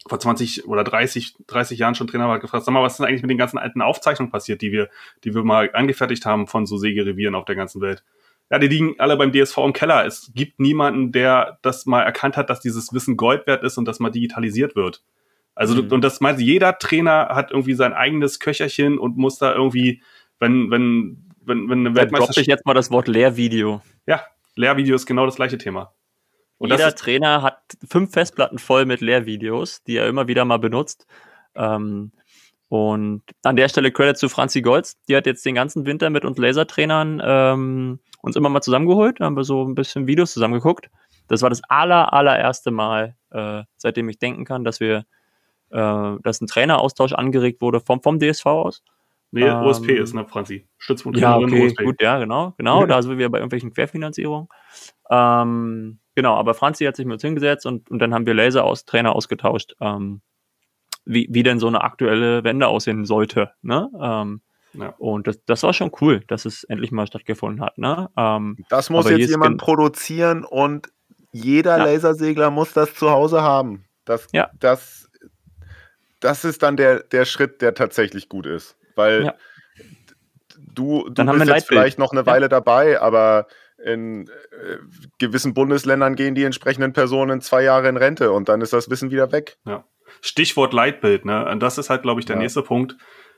vor zwanzig oder dreißig, dreißig Jahren schon Trainer war, hat gefragt, sag mal, was ist denn eigentlich mit den ganzen alten Aufzeichnungen passiert, die wir, die wir mal angefertigt haben von so Sägerevieren auf der ganzen Welt? Ja, die liegen alle beim D S V im Keller. Es gibt niemanden, der das mal erkannt hat, dass dieses Wissen Gold wert ist und das mal digitalisiert wird. Also, mhm. und das meint, jeder Trainer hat irgendwie sein eigenes Köcherchen und muss da irgendwie, wenn, wenn, wenn, wenn eine
Weltmeisterschaft. Da droppe ich jetzt mal das Wort Lehrvideo.
Ja, Lehrvideo ist genau das gleiche Thema.
Und jeder ist, Trainer hat fünf Festplatten voll mit Lehrvideos, die er immer wieder mal benutzt. Ähm, und an der Stelle Credit zu Franzi Goltz. Die hat jetzt den ganzen Winter mit uns Lasertrainern ähm, uns immer mal zusammengeholt. Da haben wir so ein bisschen Videos zusammengeguckt. Das war das aller, allererste Mal, äh, seitdem ich denken kann, dass wir, äh, dass ein Traineraustausch angeregt wurde vom, vom D S V aus.
Nee, ähm, O S P ist, ne, Franzi? Stützpunkt
ja, okay,
O S P.
Gut, ja, genau, genau.
Mhm.
Da sind wir bei irgendwelchen Querfinanzierungen. Ähm, genau, aber Franzi hat sich mit uns hingesetzt und, und dann haben wir Laser-Trainer ausgetauscht, ähm, wie, wie denn so eine aktuelle Wende aussehen sollte, ne? Ähm, ja. Und das, das war schon cool, dass es endlich mal stattgefunden hat, ne? Ähm,
das muss jetzt jemand produzieren und jeder ja. Lasersegler muss das zu Hause haben. Das, ja. das, das ist dann der, der Schritt, der tatsächlich gut ist. Weil ja. du, du bist jetzt vielleicht noch eine Weile ja. dabei, aber in äh, gewissen Bundesländern gehen die entsprechenden Personen zwei Jahre in Rente und dann ist das Wissen wieder weg.
Ja. Stichwort Leitbild, ne? Und das ist halt, glaube ich, der ja. nächste Punkt.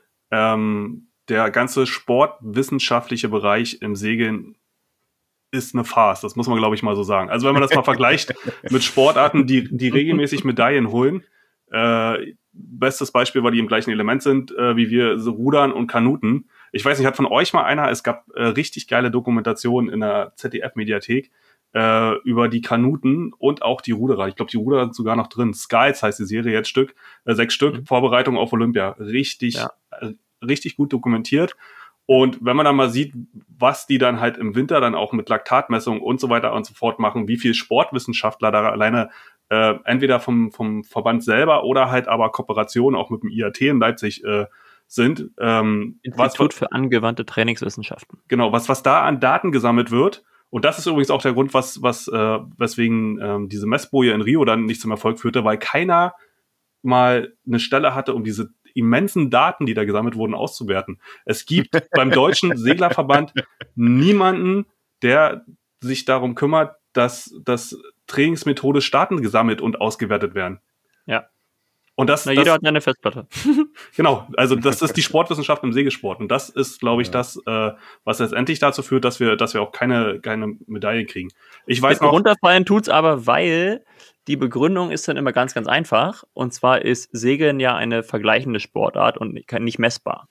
Ähm, der ganze sportwissenschaftliche Bereich im Segeln ist eine Farce. Das muss man, glaube ich, mal so sagen. Also wenn man das mal vergleicht mit Sportarten, die, die regelmäßig Medaillen holen, äh, bestes Beispiel, weil die im gleichen Element sind, äh, wie wir so Rudern und Kanuten. Ich weiß nicht, hat von euch mal einer, es gab äh, richtig geile Dokumentationen in der Z D F-Mediathek äh, über die Kanuten und auch die Ruderer. Ich glaube, die Ruderer sind sogar noch drin. Skies heißt die Serie jetzt Stück, äh, sechs Stück, mhm. Vorbereitung auf Olympia. Richtig, ja. äh, richtig gut dokumentiert. Und wenn man dann mal sieht, was die dann halt im Winter dann auch mit Laktatmessungen und so weiter und so fort machen, wie viel Sportwissenschaftler da alleine äh, entweder vom, vom Verband selber oder halt aber Kooperationen auch mit dem I A T in Leipzig äh, sind. Ähm,
Institut
was,
für angewandte Trainingswissenschaften.
Genau, was, was da an Daten gesammelt wird. Und das ist übrigens auch der Grund, was, was, äh, weswegen ähm, diese Messboje in Rio dann nicht zum Erfolg führte, weil keiner mal eine Stelle hatte, um diese immensen Daten, die da gesammelt wurden, auszuwerten. Es gibt beim Deutschen Seglerverband niemanden, der sich darum kümmert, dass, dass trainingsmethodisch Daten gesammelt und ausgewertet werden.
Ja.
Und das,
Na, jeder
das,
hat eine Festplatte.
Genau, also das ist die Sportwissenschaft im Segelsport. Und das ist, glaube ich, ja. das, äh, was letztendlich dazu führt, dass wir, dass wir auch keine, keine Medaille kriegen. Ich weiß noch.
Runterfallen tut's aber, weil die Begründung ist dann immer ganz, ganz einfach. Und zwar ist Segeln ja eine vergleichende Sportart und nicht messbar.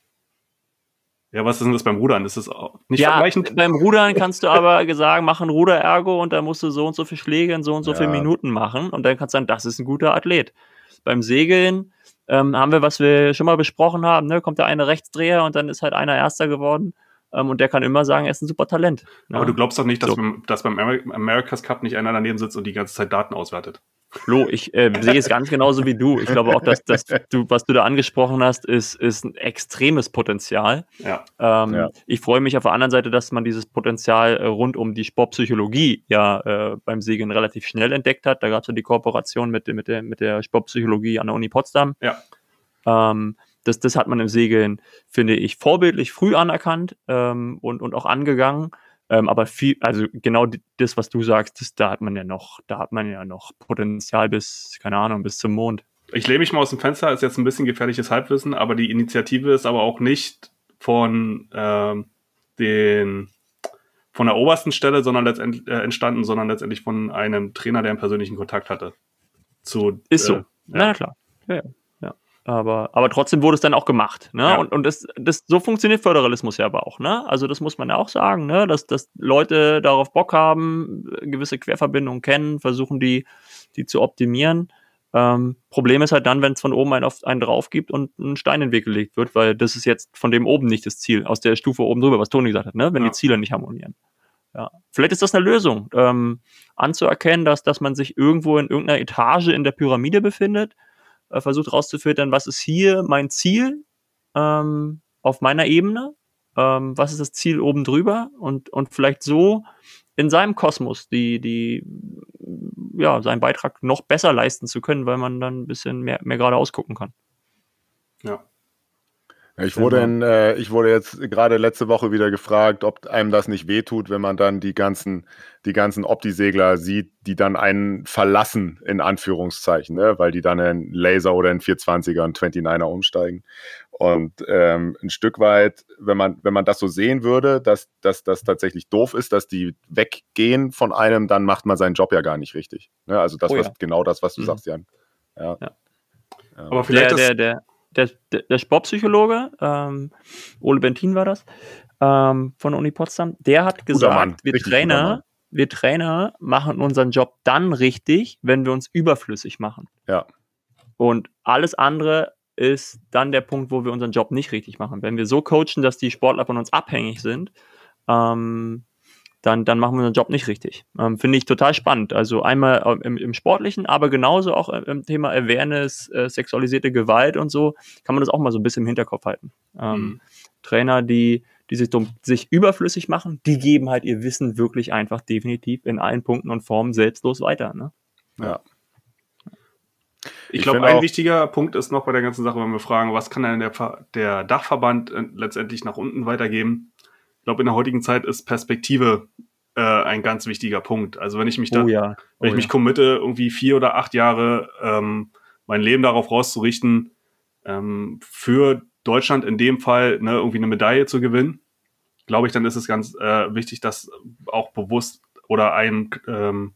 Ja, was ist denn das beim Rudern? Ist das auch nicht
ja,
vergleichend?
Beim Rudern kannst du aber sagen, mach ein Ruderergo und dann musst du so und so viele Schläge in so und so ja. viele Minuten machen. Und dann kannst du sagen, das ist ein guter Athlet. Beim Segeln ähm, haben wir, was wir schon mal besprochen haben, ne, kommt der eine Rechtsdreher und dann ist halt einer Erster geworden ähm, und der kann immer sagen, er ist ein super Talent. Ne?
Aber du glaubst doch nicht, dass, so. beim, dass beim America's Cup nicht einer daneben sitzt und die ganze Zeit Daten auswertet?
Flo, ich äh, sehe es ganz genauso wie du. Ich glaube auch, dass, dass du, was du da angesprochen hast, ist, ist ein extremes Potenzial.
Ja.
Ähm,
ja.
Ich freue mich auf der anderen Seite, dass man dieses Potenzial äh, rund um die Sportpsychologie ja äh, beim Segeln relativ schnell entdeckt hat. Da gab es ja die Kooperation mit, mit, der, mit der Sportpsychologie an der Uni Potsdam.
Ja.
Ähm, das, das hat man im Segeln, finde ich, vorbildlich früh anerkannt ähm, und, und auch angegangen. Ähm, aber viel, also genau das, was du sagst, das, da hat man ja noch, da hat man ja noch Potenzial bis, keine Ahnung, bis zum Mond.
Ich lehne mich mal aus dem Fenster, ist jetzt ein bisschen gefährliches Halbwissen, aber die Initiative ist aber auch nicht von ähm, den von der obersten Stelle, sondern letztendlich äh, entstanden, sondern letztendlich von einem Trainer, der einen persönlichen Kontakt hatte. Zu,
ist so.
Äh, ja.
Na klar. Ja, ja. Aber, aber trotzdem wurde es dann auch gemacht, ne? Ja. Und, und das, das, so funktioniert Föderalismus ja aber auch, ne? Also das muss man ja auch sagen, ne? Dass, dass Leute darauf Bock haben, gewisse Querverbindungen kennen, versuchen die, die zu optimieren. Ähm, Problem ist halt dann, wenn es von oben einen auf einen drauf gibt und ein Stein in den Weg gelegt wird, weil das ist jetzt von dem oben nicht das Ziel, aus der Stufe oben drüber, was Toni gesagt hat, ne? Wenn ja. die Ziele nicht harmonieren. Ja. Vielleicht ist das eine Lösung, ähm, anzuerkennen, dass, dass man sich irgendwo in irgendeiner Etage in der Pyramide befindet, versucht rauszufiltern, was ist hier mein Ziel ähm, auf meiner Ebene, ähm, was ist das Ziel oben drüber und, und vielleicht so in seinem Kosmos die, die ja, seinen Beitrag noch besser leisten zu können, weil man dann ein bisschen mehr, mehr geradeaus gucken kann.
Ja.
Ich wurde, in, äh, ich wurde jetzt gerade letzte Woche wieder gefragt, ob einem das nicht wehtut, wenn man dann die ganzen, die ganzen Opti-Segler sieht, die dann einen verlassen, in Anführungszeichen, ne? Weil die dann in Laser oder in vierhundertzwanziger und neunundzwanziger umsteigen. Und ähm, ein Stück weit, wenn man, wenn man das so sehen würde, dass, dass das tatsächlich doof ist, dass die weggehen von einem, dann macht man seinen Job ja gar nicht richtig. Ne? Also das,
Oh
was,
ja.
genau das, was du
Mhm.
sagst, Jan. Ja.
Ja.
Aber vielleicht
Der,
ist,
der, der, der, der, der Sportpsychologe, ähm, Ole Bentin war das, ähm, von der Uni Potsdam, der hat gesagt,
Mann,
wir
richtig guter Mann.
Trainer, wir Trainer machen unseren Job dann richtig, wenn wir uns überflüssig machen.
Ja.
Und alles andere ist dann der Punkt, wo wir unseren Job nicht richtig machen. Wenn wir so coachen, dass die Sportler von uns abhängig sind, ähm, dann, dann machen wir unseren Job nicht richtig. Ähm, Finde ich total spannend. Also einmal im, im Sportlichen, aber genauso auch im Thema Awareness, äh, sexualisierte Gewalt und so, kann man das auch mal so ein bisschen im Hinterkopf halten. Ähm,
Mhm.
Trainer, die, die sich, dumm, sich überflüssig machen, die geben halt ihr Wissen wirklich einfach definitiv in allen Punkten und Formen selbstlos weiter. Ne?
Ja.
Ich
Ich
glaube,
finde
ein
auch-
wichtiger Punkt ist noch bei der ganzen Sache, wenn wir fragen, was kann denn der, Ver- der Dachverband äh, letztendlich nach unten weitergeben? Ich glaube, in der heutigen Zeit ist Perspektive äh, ein ganz wichtiger Punkt. Also wenn ich mich da,
Oh ja.
wenn ich
Oh
mich
ja.
committe, irgendwie vier oder acht Jahre ähm, mein Leben darauf rauszurichten, ähm, für Deutschland in dem Fall ne, irgendwie eine Medaille zu gewinnen, glaube ich, dann ist es ganz äh, wichtig, dass auch bewusst oder einem ähm,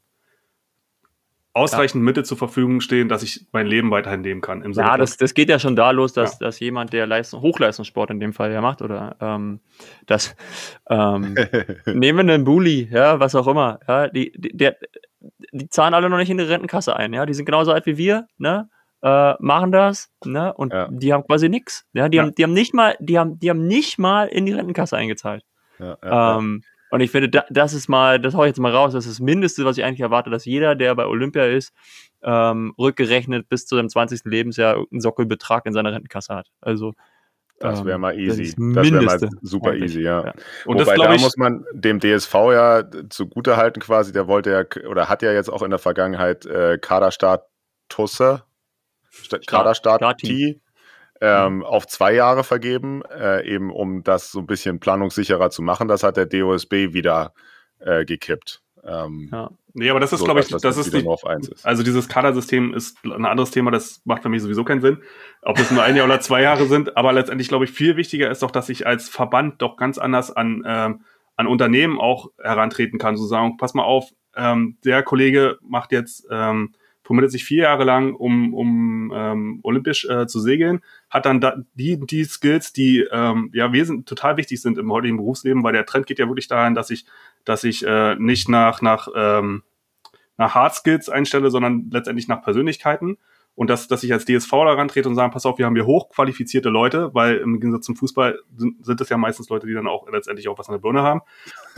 ausreichend Mittel zur Verfügung stehen, dass ich mein Leben weiterhin leben kann. Im Sinne
Ja,
von-
das, das geht ja schon da los, dass,
Ja.
dass jemand, der Leistung, Hochleistungssport in dem Fall ja macht, oder ähm, das ähm, nehmen wir einen Bulli, ja, was auch immer, ja, die, die, der, die zahlen alle noch nicht in die Rentenkasse ein, ja, die sind genauso alt wie wir, ne, äh, machen das, ne, und
Ja.
die haben quasi nichts, ja, die
Ja.
haben, die haben nicht mal, die haben, die haben nicht mal in die Rentenkasse eingezahlt.
Ja, ja,
Ähm, und ich finde, da, das ist mal, das hau ich jetzt mal raus, das ist das Mindeste, was ich eigentlich erwarte, dass jeder, der bei Olympia ist, ähm, rückgerechnet bis zu seinem zwanzigsten Lebensjahr irgendeinen Sockelbetrag in seiner Rentenkasse hat. Also
das wäre
ähm,
mal easy.
Das, ist
Das wäre mal
Mindeste
super
eigentlich.
easy, ja.
Ja.
Und das
Wobei,
glaube
da
ich,
muss man dem D S V ja zugute halten quasi, der wollte ja, oder hat ja jetzt auch in der Vergangenheit äh, Kaderstart-Tusse, Kaderstart-T ähm, auf zwei Jahre vergeben, äh, eben um das so ein bisschen planungssicherer zu machen. Das hat der D O S B wieder äh, gekippt. Ähm,
Ja.
nee, aber das ist,
so,
glaube ich,
dass
das
jetzt
ist
wieder
die,
nur auf eins ist.
also dieses Kadersystem ist ein anderes Thema, das macht für mich sowieso keinen Sinn. Ob das nur ein Jahr oder zwei Jahre sind, aber letztendlich, glaube ich, viel wichtiger ist doch, dass ich als Verband doch ganz anders an, ähm, an Unternehmen auch herantreten kann, so sagen, pass mal auf, ähm, der Kollege macht jetzt, ähm, committet sich vier Jahre lang, um, um ähm, olympisch äh, zu segeln, hat dann da, die, die Skills, die ähm, ja wesentlich total wichtig sind im heutigen Berufsleben, weil der Trend geht ja wirklich dahin, dass ich, dass ich äh, nicht nach, nach, ähm, nach Hard Skills einstelle, sondern letztendlich nach Persönlichkeiten. Und dass, dass ich als D S V daran trete und sage, pass auf, wir haben hier hochqualifizierte Leute, weil im Gegensatz zum Fußball sind, sind es ja meistens Leute, die dann auch letztendlich auch was an der Birne haben.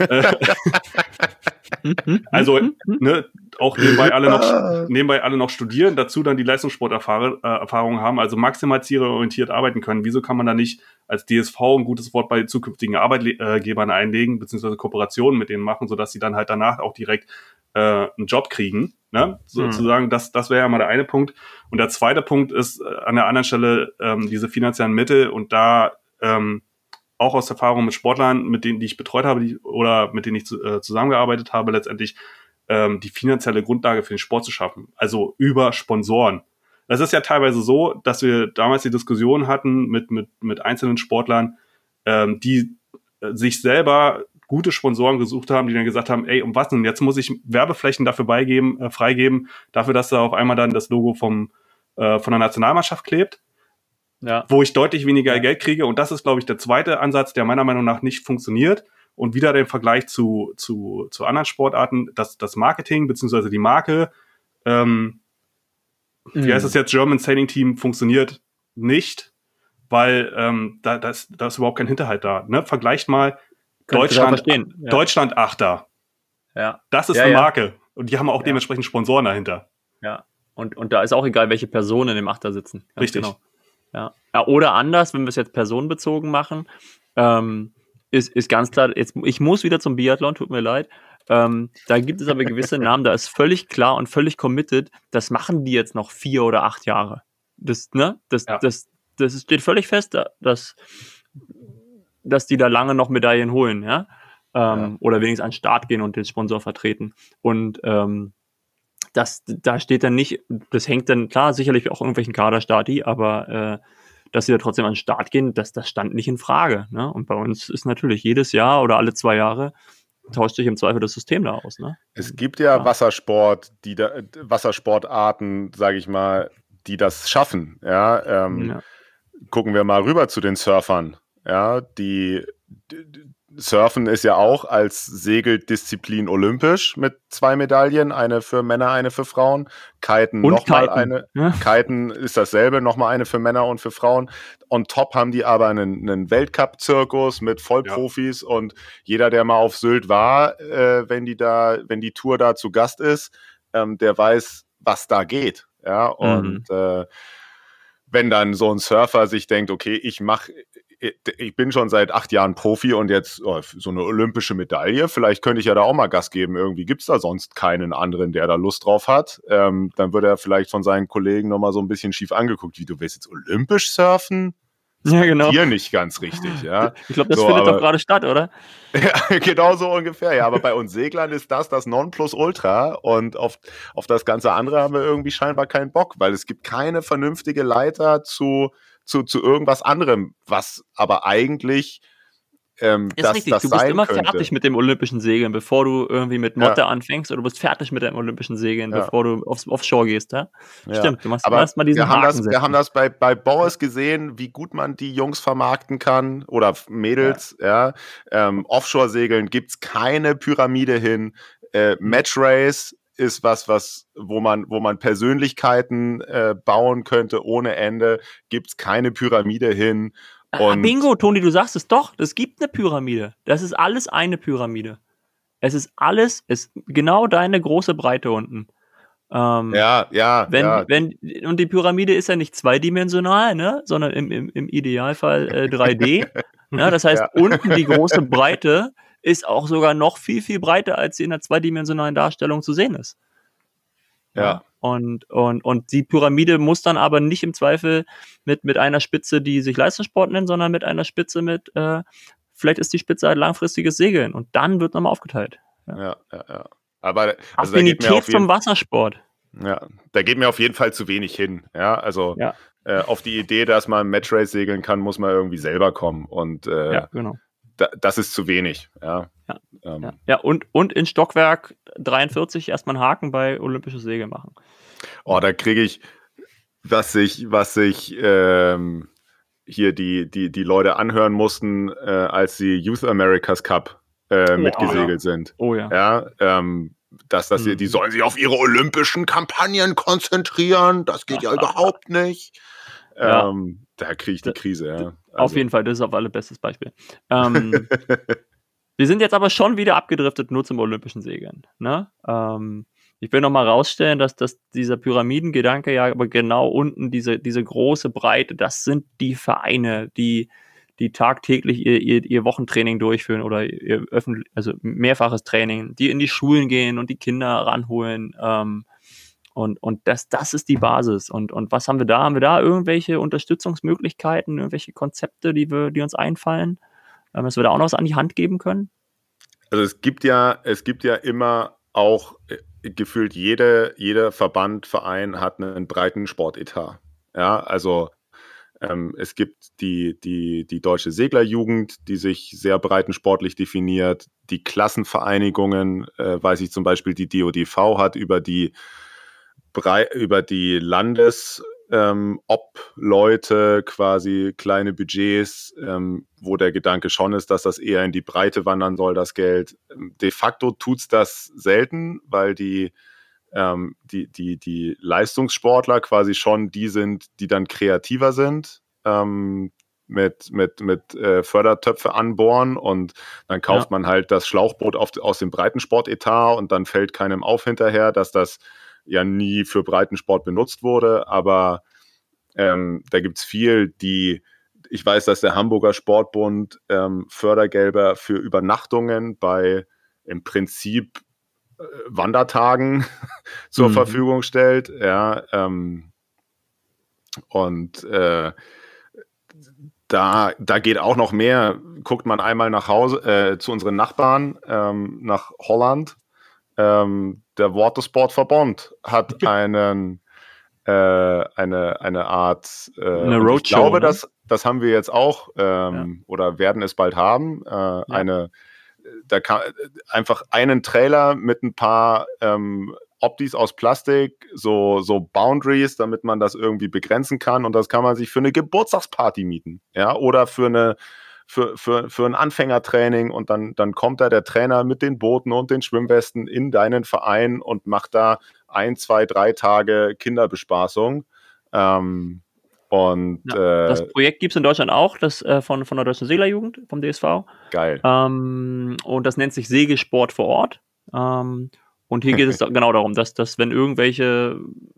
Also, ne, auch nebenbei alle noch, nebenbei alle noch studieren, dazu dann die Leistungssporterfahrung äh, haben, also maximal zielorientiert arbeiten können. Wieso kann man da nicht als D S V ein gutes Wort bei zukünftigen Arbeitgebern einlegen, beziehungsweise Kooperationen mit denen machen, sodass sie dann halt danach auch direkt äh, einen Job kriegen, ne? Sozusagen, hm. das, das wäre ja mal der eine Punkt. Und der zweite Punkt ist äh, an der anderen Stelle ähm, diese finanziellen Mittel und da ähm, auch aus Erfahrung mit Sportlern, mit denen, die ich betreut habe, die, oder mit denen ich zu, äh, zusammengearbeitet habe, letztendlich ähm, die finanzielle Grundlage für den Sport zu schaffen. Also über Sponsoren. Das ist ja teilweise so, dass wir damals die Diskussion hatten mit, mit, mit einzelnen Sportlern, ähm, die äh, sich selber gute Sponsoren gesucht haben, die dann gesagt haben, ey, um was denn? Jetzt muss ich Werbeflächen dafür beigeben, äh, freigeben, dafür, dass da auf einmal dann das Logo vom, äh, von der Nationalmannschaft klebt. Ja. Wo ich deutlich weniger Geld kriege. Und das ist, glaube ich, der zweite Ansatz, der meiner Meinung nach nicht funktioniert. Und wieder den Vergleich zu, zu, zu anderen Sportarten, dass das Marketing beziehungsweise die Marke, ähm, mhm. wie heißt es jetzt, German Sailing Team funktioniert nicht, weil ähm, da, da, ist, da ist überhaupt kein Hinterhalt da. Ne? Vergleicht mal Deutschland,
ja.
Deutschland Achter.
Ja.
Das ist
ja,
eine
ja.
Marke. Und die haben auch ja. dementsprechend Sponsoren dahinter.
Ja. Und, und da ist auch egal, welche Personen im Achter sitzen.
Ganz Richtig.
Genau. Ja. Ja, oder anders, wenn wir es jetzt personenbezogen machen, ähm, ist, ist ganz klar, jetzt, ich muss wieder zum Biathlon, tut mir leid, Ähm, da gibt es aber gewisse Namen, da ist völlig klar und völlig committed, das machen die jetzt noch vier oder acht Jahre. Das, ne, das,
Ja.
das, das steht völlig fest, dass, dass die da lange noch Medaillen holen, ja. Ähm,
Ja.
Oder wenigstens an den Start gehen und den Sponsor vertreten. Und ähm, das, da steht dann nicht, das hängt dann, klar, sicherlich auch irgendwelchen Kaderstati, aber äh, dass sie da trotzdem an den Start gehen, das, das stand nicht in Frage. Ne? Und bei uns ist natürlich jedes Jahr oder alle zwei Jahre tauscht sich im Zweifel das System da aus. Ne?
Es gibt ja
Ja.
Wassersport, die da, Wassersportarten, sage ich mal, die das schaffen. Ja, ähm,
Ja.
Gucken wir mal rüber zu den Surfern. Ja, die, die Surfen ist ja auch als Segeldisziplin olympisch mit zwei Medaillen, eine für Männer, eine für Frauen. Kiten
Und
nochmal
Kiten,
eine.
ja.
Kiten ist dasselbe, nochmal eine für Männer und für Frauen. On top haben die aber einen, einen Weltcup-Zirkus mit Vollprofis und jeder, der mal auf Sylt war, äh, wenn die da, wenn die Tour da zu Gast ist, ähm, der weiß, was da geht. Ja, und
Mhm.
äh, wenn dann so ein Surfer sich denkt, okay, ich mache, ich bin schon seit acht Jahren Profi und jetzt oh, so eine olympische Medaille, vielleicht könnte ich ja da auch mal Gas geben. Irgendwie gibt es da sonst keinen anderen, der da Lust drauf hat. Ähm, dann wird er vielleicht von seinen Kollegen nochmal so ein bisschen schief angeguckt, wie du willst jetzt olympisch surfen?
Ja, genau.
Hier nicht ganz richtig, ja.
Ich glaube, das
So,
findet
aber-
doch gerade statt, oder?
Ja, genau so ungefähr, ja. Aber bei uns Seglern ist das das Nonplusultra und auf, auf das ganze andere haben wir irgendwie scheinbar keinen Bock, weil es gibt keine vernünftige Leiter zu, zu, zu irgendwas anderem, was aber eigentlich ähm,
Ist
das,
richtig,
das
du bist
sein
immer
könnte.
fertig mit dem olympischen Segeln, bevor du irgendwie mit Motte
Ja.
anfängst, oder du bist fertig mit dem olympischen Segeln,
Ja.
bevor du aufs Offshore gehst, ja?
Ja.
Stimmt, du machst
Aber
erstmal diesen
wir haben
Haken
das,
setzen.
wir haben das bei, bei Boris gesehen, wie gut man die Jungs vermarkten kann oder Mädels. Ja. Ähm, Offshore-Segeln gibt es keine Pyramide hin. Äh, Matchrace ist was, was, wo man, wo man Persönlichkeiten äh, bauen könnte ohne Ende. Gibt es keine Pyramide hin.
Ah,
Und
Bingo, Toni, du sagst es doch, es gibt eine Pyramide. Das ist alles eine Pyramide. Es ist alles, ist genau deine große Breite unten. Ähm,
ja, ja,
Wenn,
ja.
wenn, und die Pyramide ist ja nicht zweidimensional, ne, sondern im, im, im Idealfall äh, drei D. Ja, das heißt,
Ja.
unten die große Breite ist auch sogar noch viel, viel breiter, als sie in der zweidimensionalen Darstellung zu sehen ist.
ja.
Und, und, und die Pyramide muss dann aber nicht im Zweifel mit, mit einer Spitze, die sich Leistungssport nennt, sondern mit einer Spitze mit, äh, vielleicht ist die Spitze halt langfristiges Segeln. Und dann wird nochmal aufgeteilt.
Ja, ja, ja. Aber also da geht mir
Affinität
auf jeden
zum Wassersport.
Ja, da geht mir auf jeden Fall zu wenig hin. Ja, also
Ja.
äh, auf die Idee, dass man Matchrace segeln kann, muss man irgendwie selber kommen. Und äh,
Ja, genau.
da, das ist zu wenig. Ja,
Ja,
ähm,
Ja, ja und, und in Stockwerk dreiundvierzig erstmal einen Haken bei Olympisches Segeln machen.
Oh, da kriege ich, was sich, was sich ähm, hier die, die, die Leute anhören mussten, äh, als sie Youth America's Cup äh, mitgesegelt sind.
Oh ja.
Ja, ähm, dass das
Mhm.
die sollen sich auf ihre olympischen Kampagnen konzentrieren. Das geht ja überhaupt nicht.
Ja.
Ähm, da kriege ich die Krise, ja.
Auf
Also,
jeden Fall, das ist auf alle bestes Beispiel. Ähm, wir sind jetzt aber schon wieder abgedriftet nur zum Olympischen Segeln. Ne? Ähm, ich will nochmal rausstellen, dass, dass dieser Pyramidengedanke ja aber genau unten, diese, diese große Breite, das sind die Vereine, die, die tagtäglich ihr, ihr, ihr Wochentraining durchführen oder ihr öffentlich, also mehrfaches Training, die in die Schulen gehen und die Kinder ranholen. Ähm, und und das, das ist die Basis. Und, und was haben wir da? Haben wir da irgendwelche Unterstützungsmöglichkeiten, irgendwelche Konzepte, die, wir, die uns einfallen, ähm, dass wir da auch noch was an die Hand geben können?
Also es gibt ja, es gibt ja immer auch äh, gefühlt jede, jeder Verband, Verein hat einen breiten Sportetat. Ja, also ähm, es gibt die, die, die deutsche Seglerjugend, die sich sehr breitensportlich definiert. Die Klassenvereinigungen, äh, weiß ich zum Beispiel, die D O D V hat über die, brei über die Landes- Ähm, ob Leute quasi kleine Budgets, ähm, wo der Gedanke schon ist, dass das eher in die Breite wandern soll, das Geld. De facto tut's das selten, weil die, ähm, die, die, die Leistungssportler quasi schon die sind, die dann kreativer sind, ähm, mit, mit, mit äh, Fördertöpfe anbohren und dann kauft
Ja.
man halt das Schlauchboot auf, aus dem Breitensportetat und dann fällt keinem auf hinterher, dass das ja nie für Breitensport benutzt wurde, aber ähm, da gibt es viel, die, ich weiß, dass der Hamburger Sportbund ähm, Fördergelder für Übernachtungen bei im Prinzip äh, Wandertagen zur
Mhm.
Verfügung stellt. Ja, ähm, und äh, da, da geht auch noch mehr. Guckt man einmal nach Hause äh, zu unseren Nachbarn ähm, nach Holland. Ähm, der Watersportverband hat einen äh, eine, eine Art äh,
Eine
und ich
Roadshow,
glaube,
ne?
das, das haben wir jetzt auch ähm, oder werden es bald haben. Äh, eine da kann einfach einen Trailer mit ein paar ähm, Optis aus Plastik, so, so Boundaries, damit man das irgendwie begrenzen kann. Und das kann man sich für eine Geburtstagsparty mieten. Ja, oder für eine für, für, für ein Anfängertraining und dann, dann kommt da der Trainer mit den Booten und den Schwimmwesten in deinen Verein und macht da ein, zwei, drei Tage Kinderbespaßung. Ähm, und
Ja,
äh,
das Projekt gibt es in Deutschland auch, das äh, von, von der Deutschen Seglerjugend, vom D S V.
geil.
Ähm, und das nennt sich Segelsport vor Ort. Ähm, und hier geht es da genau darum, dass, dass wenn irgendwelche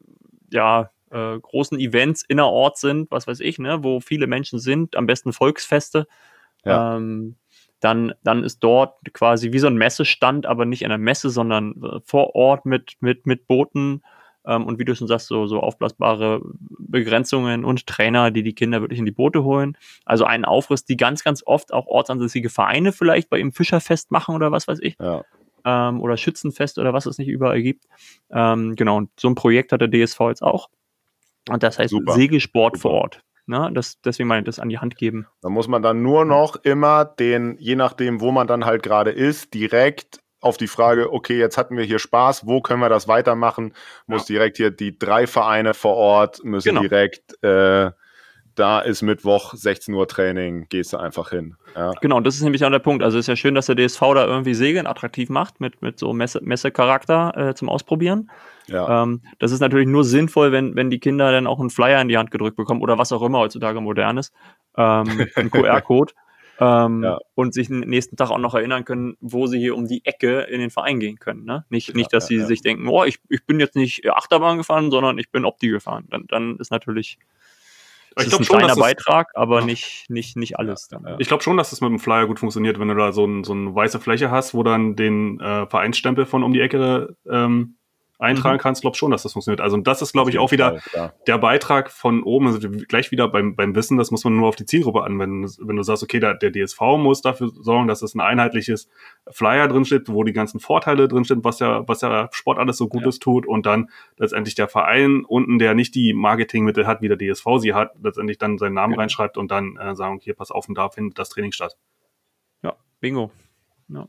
ja, äh, großen Events innerorts sind, was weiß ich, ne, wo viele Menschen sind, am besten Volksfeste,
Ja.
ähm, dann, dann ist dort quasi wie so ein Messestand, aber nicht in einer Messe, sondern äh, vor Ort mit, mit, mit Booten ähm, und wie du schon sagst, so, so aufblasbare Begrenzungen und Trainer, die die Kinder wirklich in die Boote holen. Also einen Aufriss, die ganz, ganz oft auch ortsansässige Vereine vielleicht bei ihm Fischerfest machen oder was weiß ich.
Ja.
Ähm, oder Schützenfest oder was es nicht überall gibt. Ähm, genau, und so ein Projekt hat der D S V jetzt auch. Und das heißt
Super.
Segelsport
Super.
vor Ort. Ne? Das, deswegen meine ich, das an die Hand geben.
Da muss man dann nur noch immer den, je nachdem, wo man dann halt gerade ist, direkt auf die Frage, okay, jetzt hatten wir hier Spaß, wo können wir das weitermachen? Muss
Ja.
direkt hier die drei Vereine vor Ort, müssen
Genau.
direkt, äh, da ist Mittwoch sechzehn Uhr Training, gehst du einfach hin. Ja.
Genau, und das ist nämlich auch der Punkt. Also es ist ja schön, dass der D S V da irgendwie Segeln attraktiv macht mit, mit so Messe, Messecharakter äh, zum Ausprobieren.
Ja.
Ähm, das ist natürlich nur sinnvoll, wenn, wenn die Kinder dann auch einen Flyer in die Hand gedrückt bekommen oder was auch immer heutzutage modern ist, ähm, einen Q R-Code ähm,
Ja.
und sich den nächsten Tag auch noch erinnern können, wo sie hier um die Ecke in den Verein gehen können. Ne? Nicht,
Ja,
nicht, dass
ja,
sie
ja.
sich denken, oh, ich, ich bin jetzt nicht Achterbahn gefahren, sondern ich bin Opti gefahren. Dann, dann ist natürlich
Ich
das ist
glaub
ein
schon,
kleiner
dass es-
Beitrag, aber
Ja.
nicht, nicht, nicht alles.
Ja,
dann.
ja, ja.
Ich glaube schon, dass das mit dem Flyer gut funktioniert, wenn du da so, ein, so eine weiße Fläche hast, wo dann den äh, Vereinsstempel von um die Ecke ähm, eintragen
Mhm.
kannst. Glaube schon, dass das funktioniert. Also das ist, glaube ich, auch wieder
Fall, klar.
der Beitrag von oben, also gleich wieder beim, beim Wissen, das muss man nur auf die Zielgruppe anwenden. Wenn du sagst, okay, der, der D S V muss dafür sorgen, dass es ein einheitliches Flyer drinsteht, wo die ganzen Vorteile drinstehen, was ja, was ja Sport alles so Gutes tut und dann letztendlich der Verein unten, der nicht die Marketingmittel hat, wie der D S V sie hat, letztendlich dann seinen Namen
Genau.
reinschreibt und dann äh, sagen, hier, pass auf, und da findet das Training statt.
Ja, Bingo. Ja.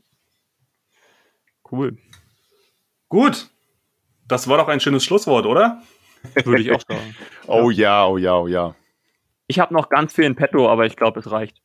Cool.
Gut, das war doch ein schönes Schlusswort, oder?
Würde ich auch sagen.
Oh ja, oh ja, oh ja.
Ich habe noch ganz viel in petto, aber ich glaube, es reicht.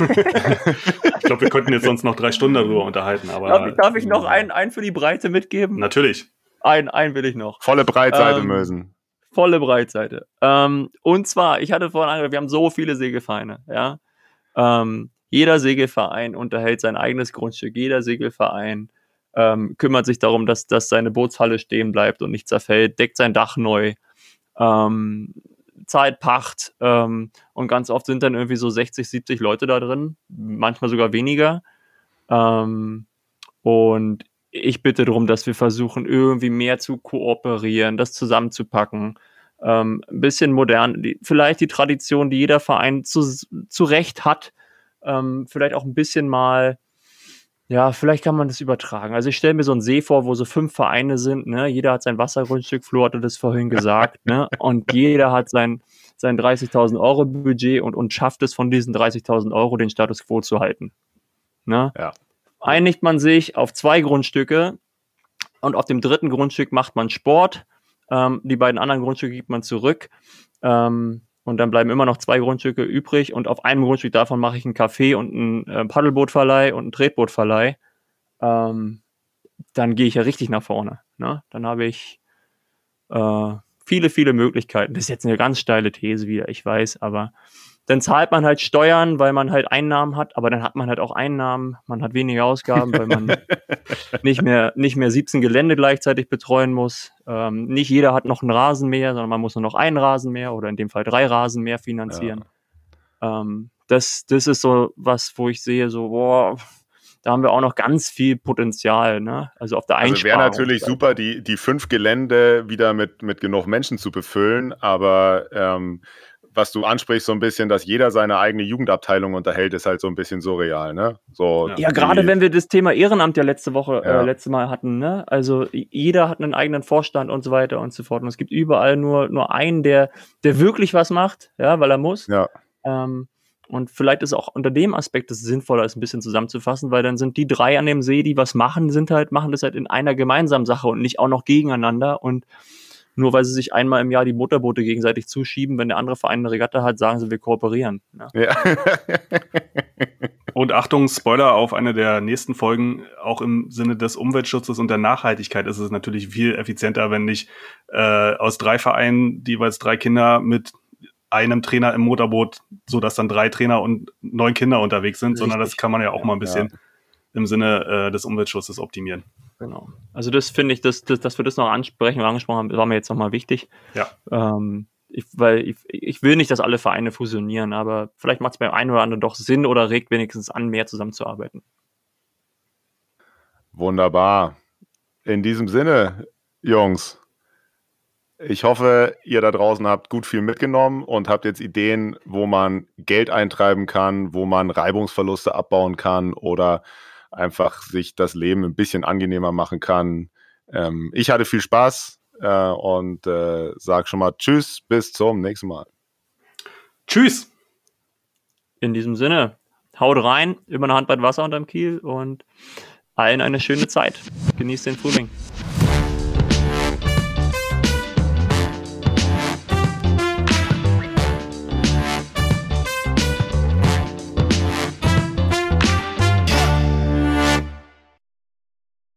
Ich glaube, wir könnten jetzt sonst noch drei Stunden darüber unterhalten, aber
Darf ich, darf ich noch einen, einen für die Breite mitgeben?
natürlich.
Einen, einen will ich noch.
Volle Breitseite,
Ähm,
Mösen.
Volle Breitseite. Ähm, und zwar, ich hatte vorhin angehört, wir haben so viele Segelvereine. Ja? Ähm, jeder Segelverein unterhält sein eigenes Grundstück. Jeder Segelverein ähm, kümmert sich darum, dass, dass seine Bootshalle stehen bleibt und nicht zerfällt, deckt sein Dach neu, ähm, zahlt Pacht. Ähm, und ganz oft sind dann irgendwie so sechzig, siebzig Leute da drin, manchmal sogar weniger. Ähm, und ich bitte darum, dass wir versuchen, irgendwie mehr zu kooperieren, das zusammenzupacken. Ähm, ein bisschen modern, die, vielleicht die Tradition, die jeder Verein zu, zu Recht hat, ähm, vielleicht auch ein bisschen mal, ja, vielleicht kann man das übertragen. Also ich stelle mir so einen See vor, wo so fünf Vereine sind, ne? Jeder hat sein Wassergrundstück, Flo hatte das vorhin gesagt, ne? Und jeder hat sein, sein dreißigtausend Euro Budget und, und schafft es von diesen dreißigtausend Euro den Status quo zu halten. Ne?
Ja.
Einigt man sich auf zwei Grundstücke und auf dem dritten Grundstück macht man Sport. Ähm, die beiden anderen Grundstücke gibt man zurück. Ähm, und dann bleiben immer noch zwei Grundstücke übrig. Und auf einem Grundstück davon mache ich ein Café und einen äh, Paddelbootverleih und einen Tretbootverleih. Ähm, dann gehe ich ja richtig nach vorne. Ne? Dann habe ich äh, viele, viele Möglichkeiten. Das ist jetzt eine ganz steile These wieder, ich weiß, aber dann zahlt man halt Steuern, weil man halt Einnahmen hat, aber dann hat man halt auch Einnahmen, man hat weniger Ausgaben, weil man nicht mehr, nicht mehr siebzehn Gelände gleichzeitig betreuen muss. Ähm, nicht jeder hat noch einen Rasenmäher, sondern man muss nur noch einen Rasenmäher oder in dem Fall drei Rasenmäher finanzieren. Ja. Ähm, das, das ist so was, wo ich sehe, so, boah, da haben wir auch noch ganz viel Potenzial, ne? Also auf der
Also
Einsparung.
wäre natürlich super, die, die fünf Gelände wieder mit, mit genug Menschen zu befüllen, aber ähm, was du ansprichst, so ein bisschen, dass jeder seine eigene Jugendabteilung unterhält, ist halt so ein bisschen surreal, ne? So
Ja, gerade wenn wir das Thema Ehrenamt ja letzte Woche,
Ja.
äh, letzte Mal hatten, ne? Also jeder hat einen eigenen Vorstand und so weiter und so fort. Und es gibt überall nur, nur einen, der, der wirklich was macht, ja, weil er muss.
Ja.
Ähm, und vielleicht ist auch unter dem Aspekt es sinnvoller, es ein bisschen zusammenzufassen, weil dann sind die drei an dem See, die was machen, sind halt, machen das halt in einer gemeinsamen Sache und nicht auch noch gegeneinander. Und nur weil sie sich einmal im Jahr die Motorboote gegenseitig zuschieben, wenn der andere Verein eine Regatta hat, sagen sie, wir kooperieren. Ja.
Ja.
Und Achtung, Spoiler auf eine der nächsten Folgen, auch im Sinne des Umweltschutzes und der Nachhaltigkeit ist es natürlich viel effizienter, wenn nicht äh, aus drei Vereinen jeweils drei Kinder mit einem Trainer im Motorboot, so dass dann drei Trainer und neun Kinder unterwegs sind, sondern das kann man ja auch mal ein bisschen im Sinne äh, des Umweltschutzes optimieren.
Genau. Also das finde ich, dass, dass, dass wir das noch ansprechen oder angesprochen haben, war mir jetzt nochmal wichtig.
Ja.
Ähm, ich, weil ich, ich will nicht, dass alle Vereine fusionieren, aber vielleicht macht es beim einen oder anderen doch Sinn oder regt wenigstens an, mehr zusammenzuarbeiten.
Wunderbar. In diesem Sinne, Jungs, ich hoffe, ihr da draußen habt gut viel mitgenommen und habt jetzt Ideen, wo man Geld eintreiben kann, wo man Reibungsverluste abbauen kann oder einfach sich das Leben ein bisschen angenehmer machen kann. Ähm, ich hatte viel Spaß äh, und äh, sag schon mal Tschüss, bis zum nächsten Mal.
Tschüss!
In diesem Sinne, haut rein, immer eine Handbreit Wasser unterm Kiel und allen eine schöne Zeit. Genießt den Frühling.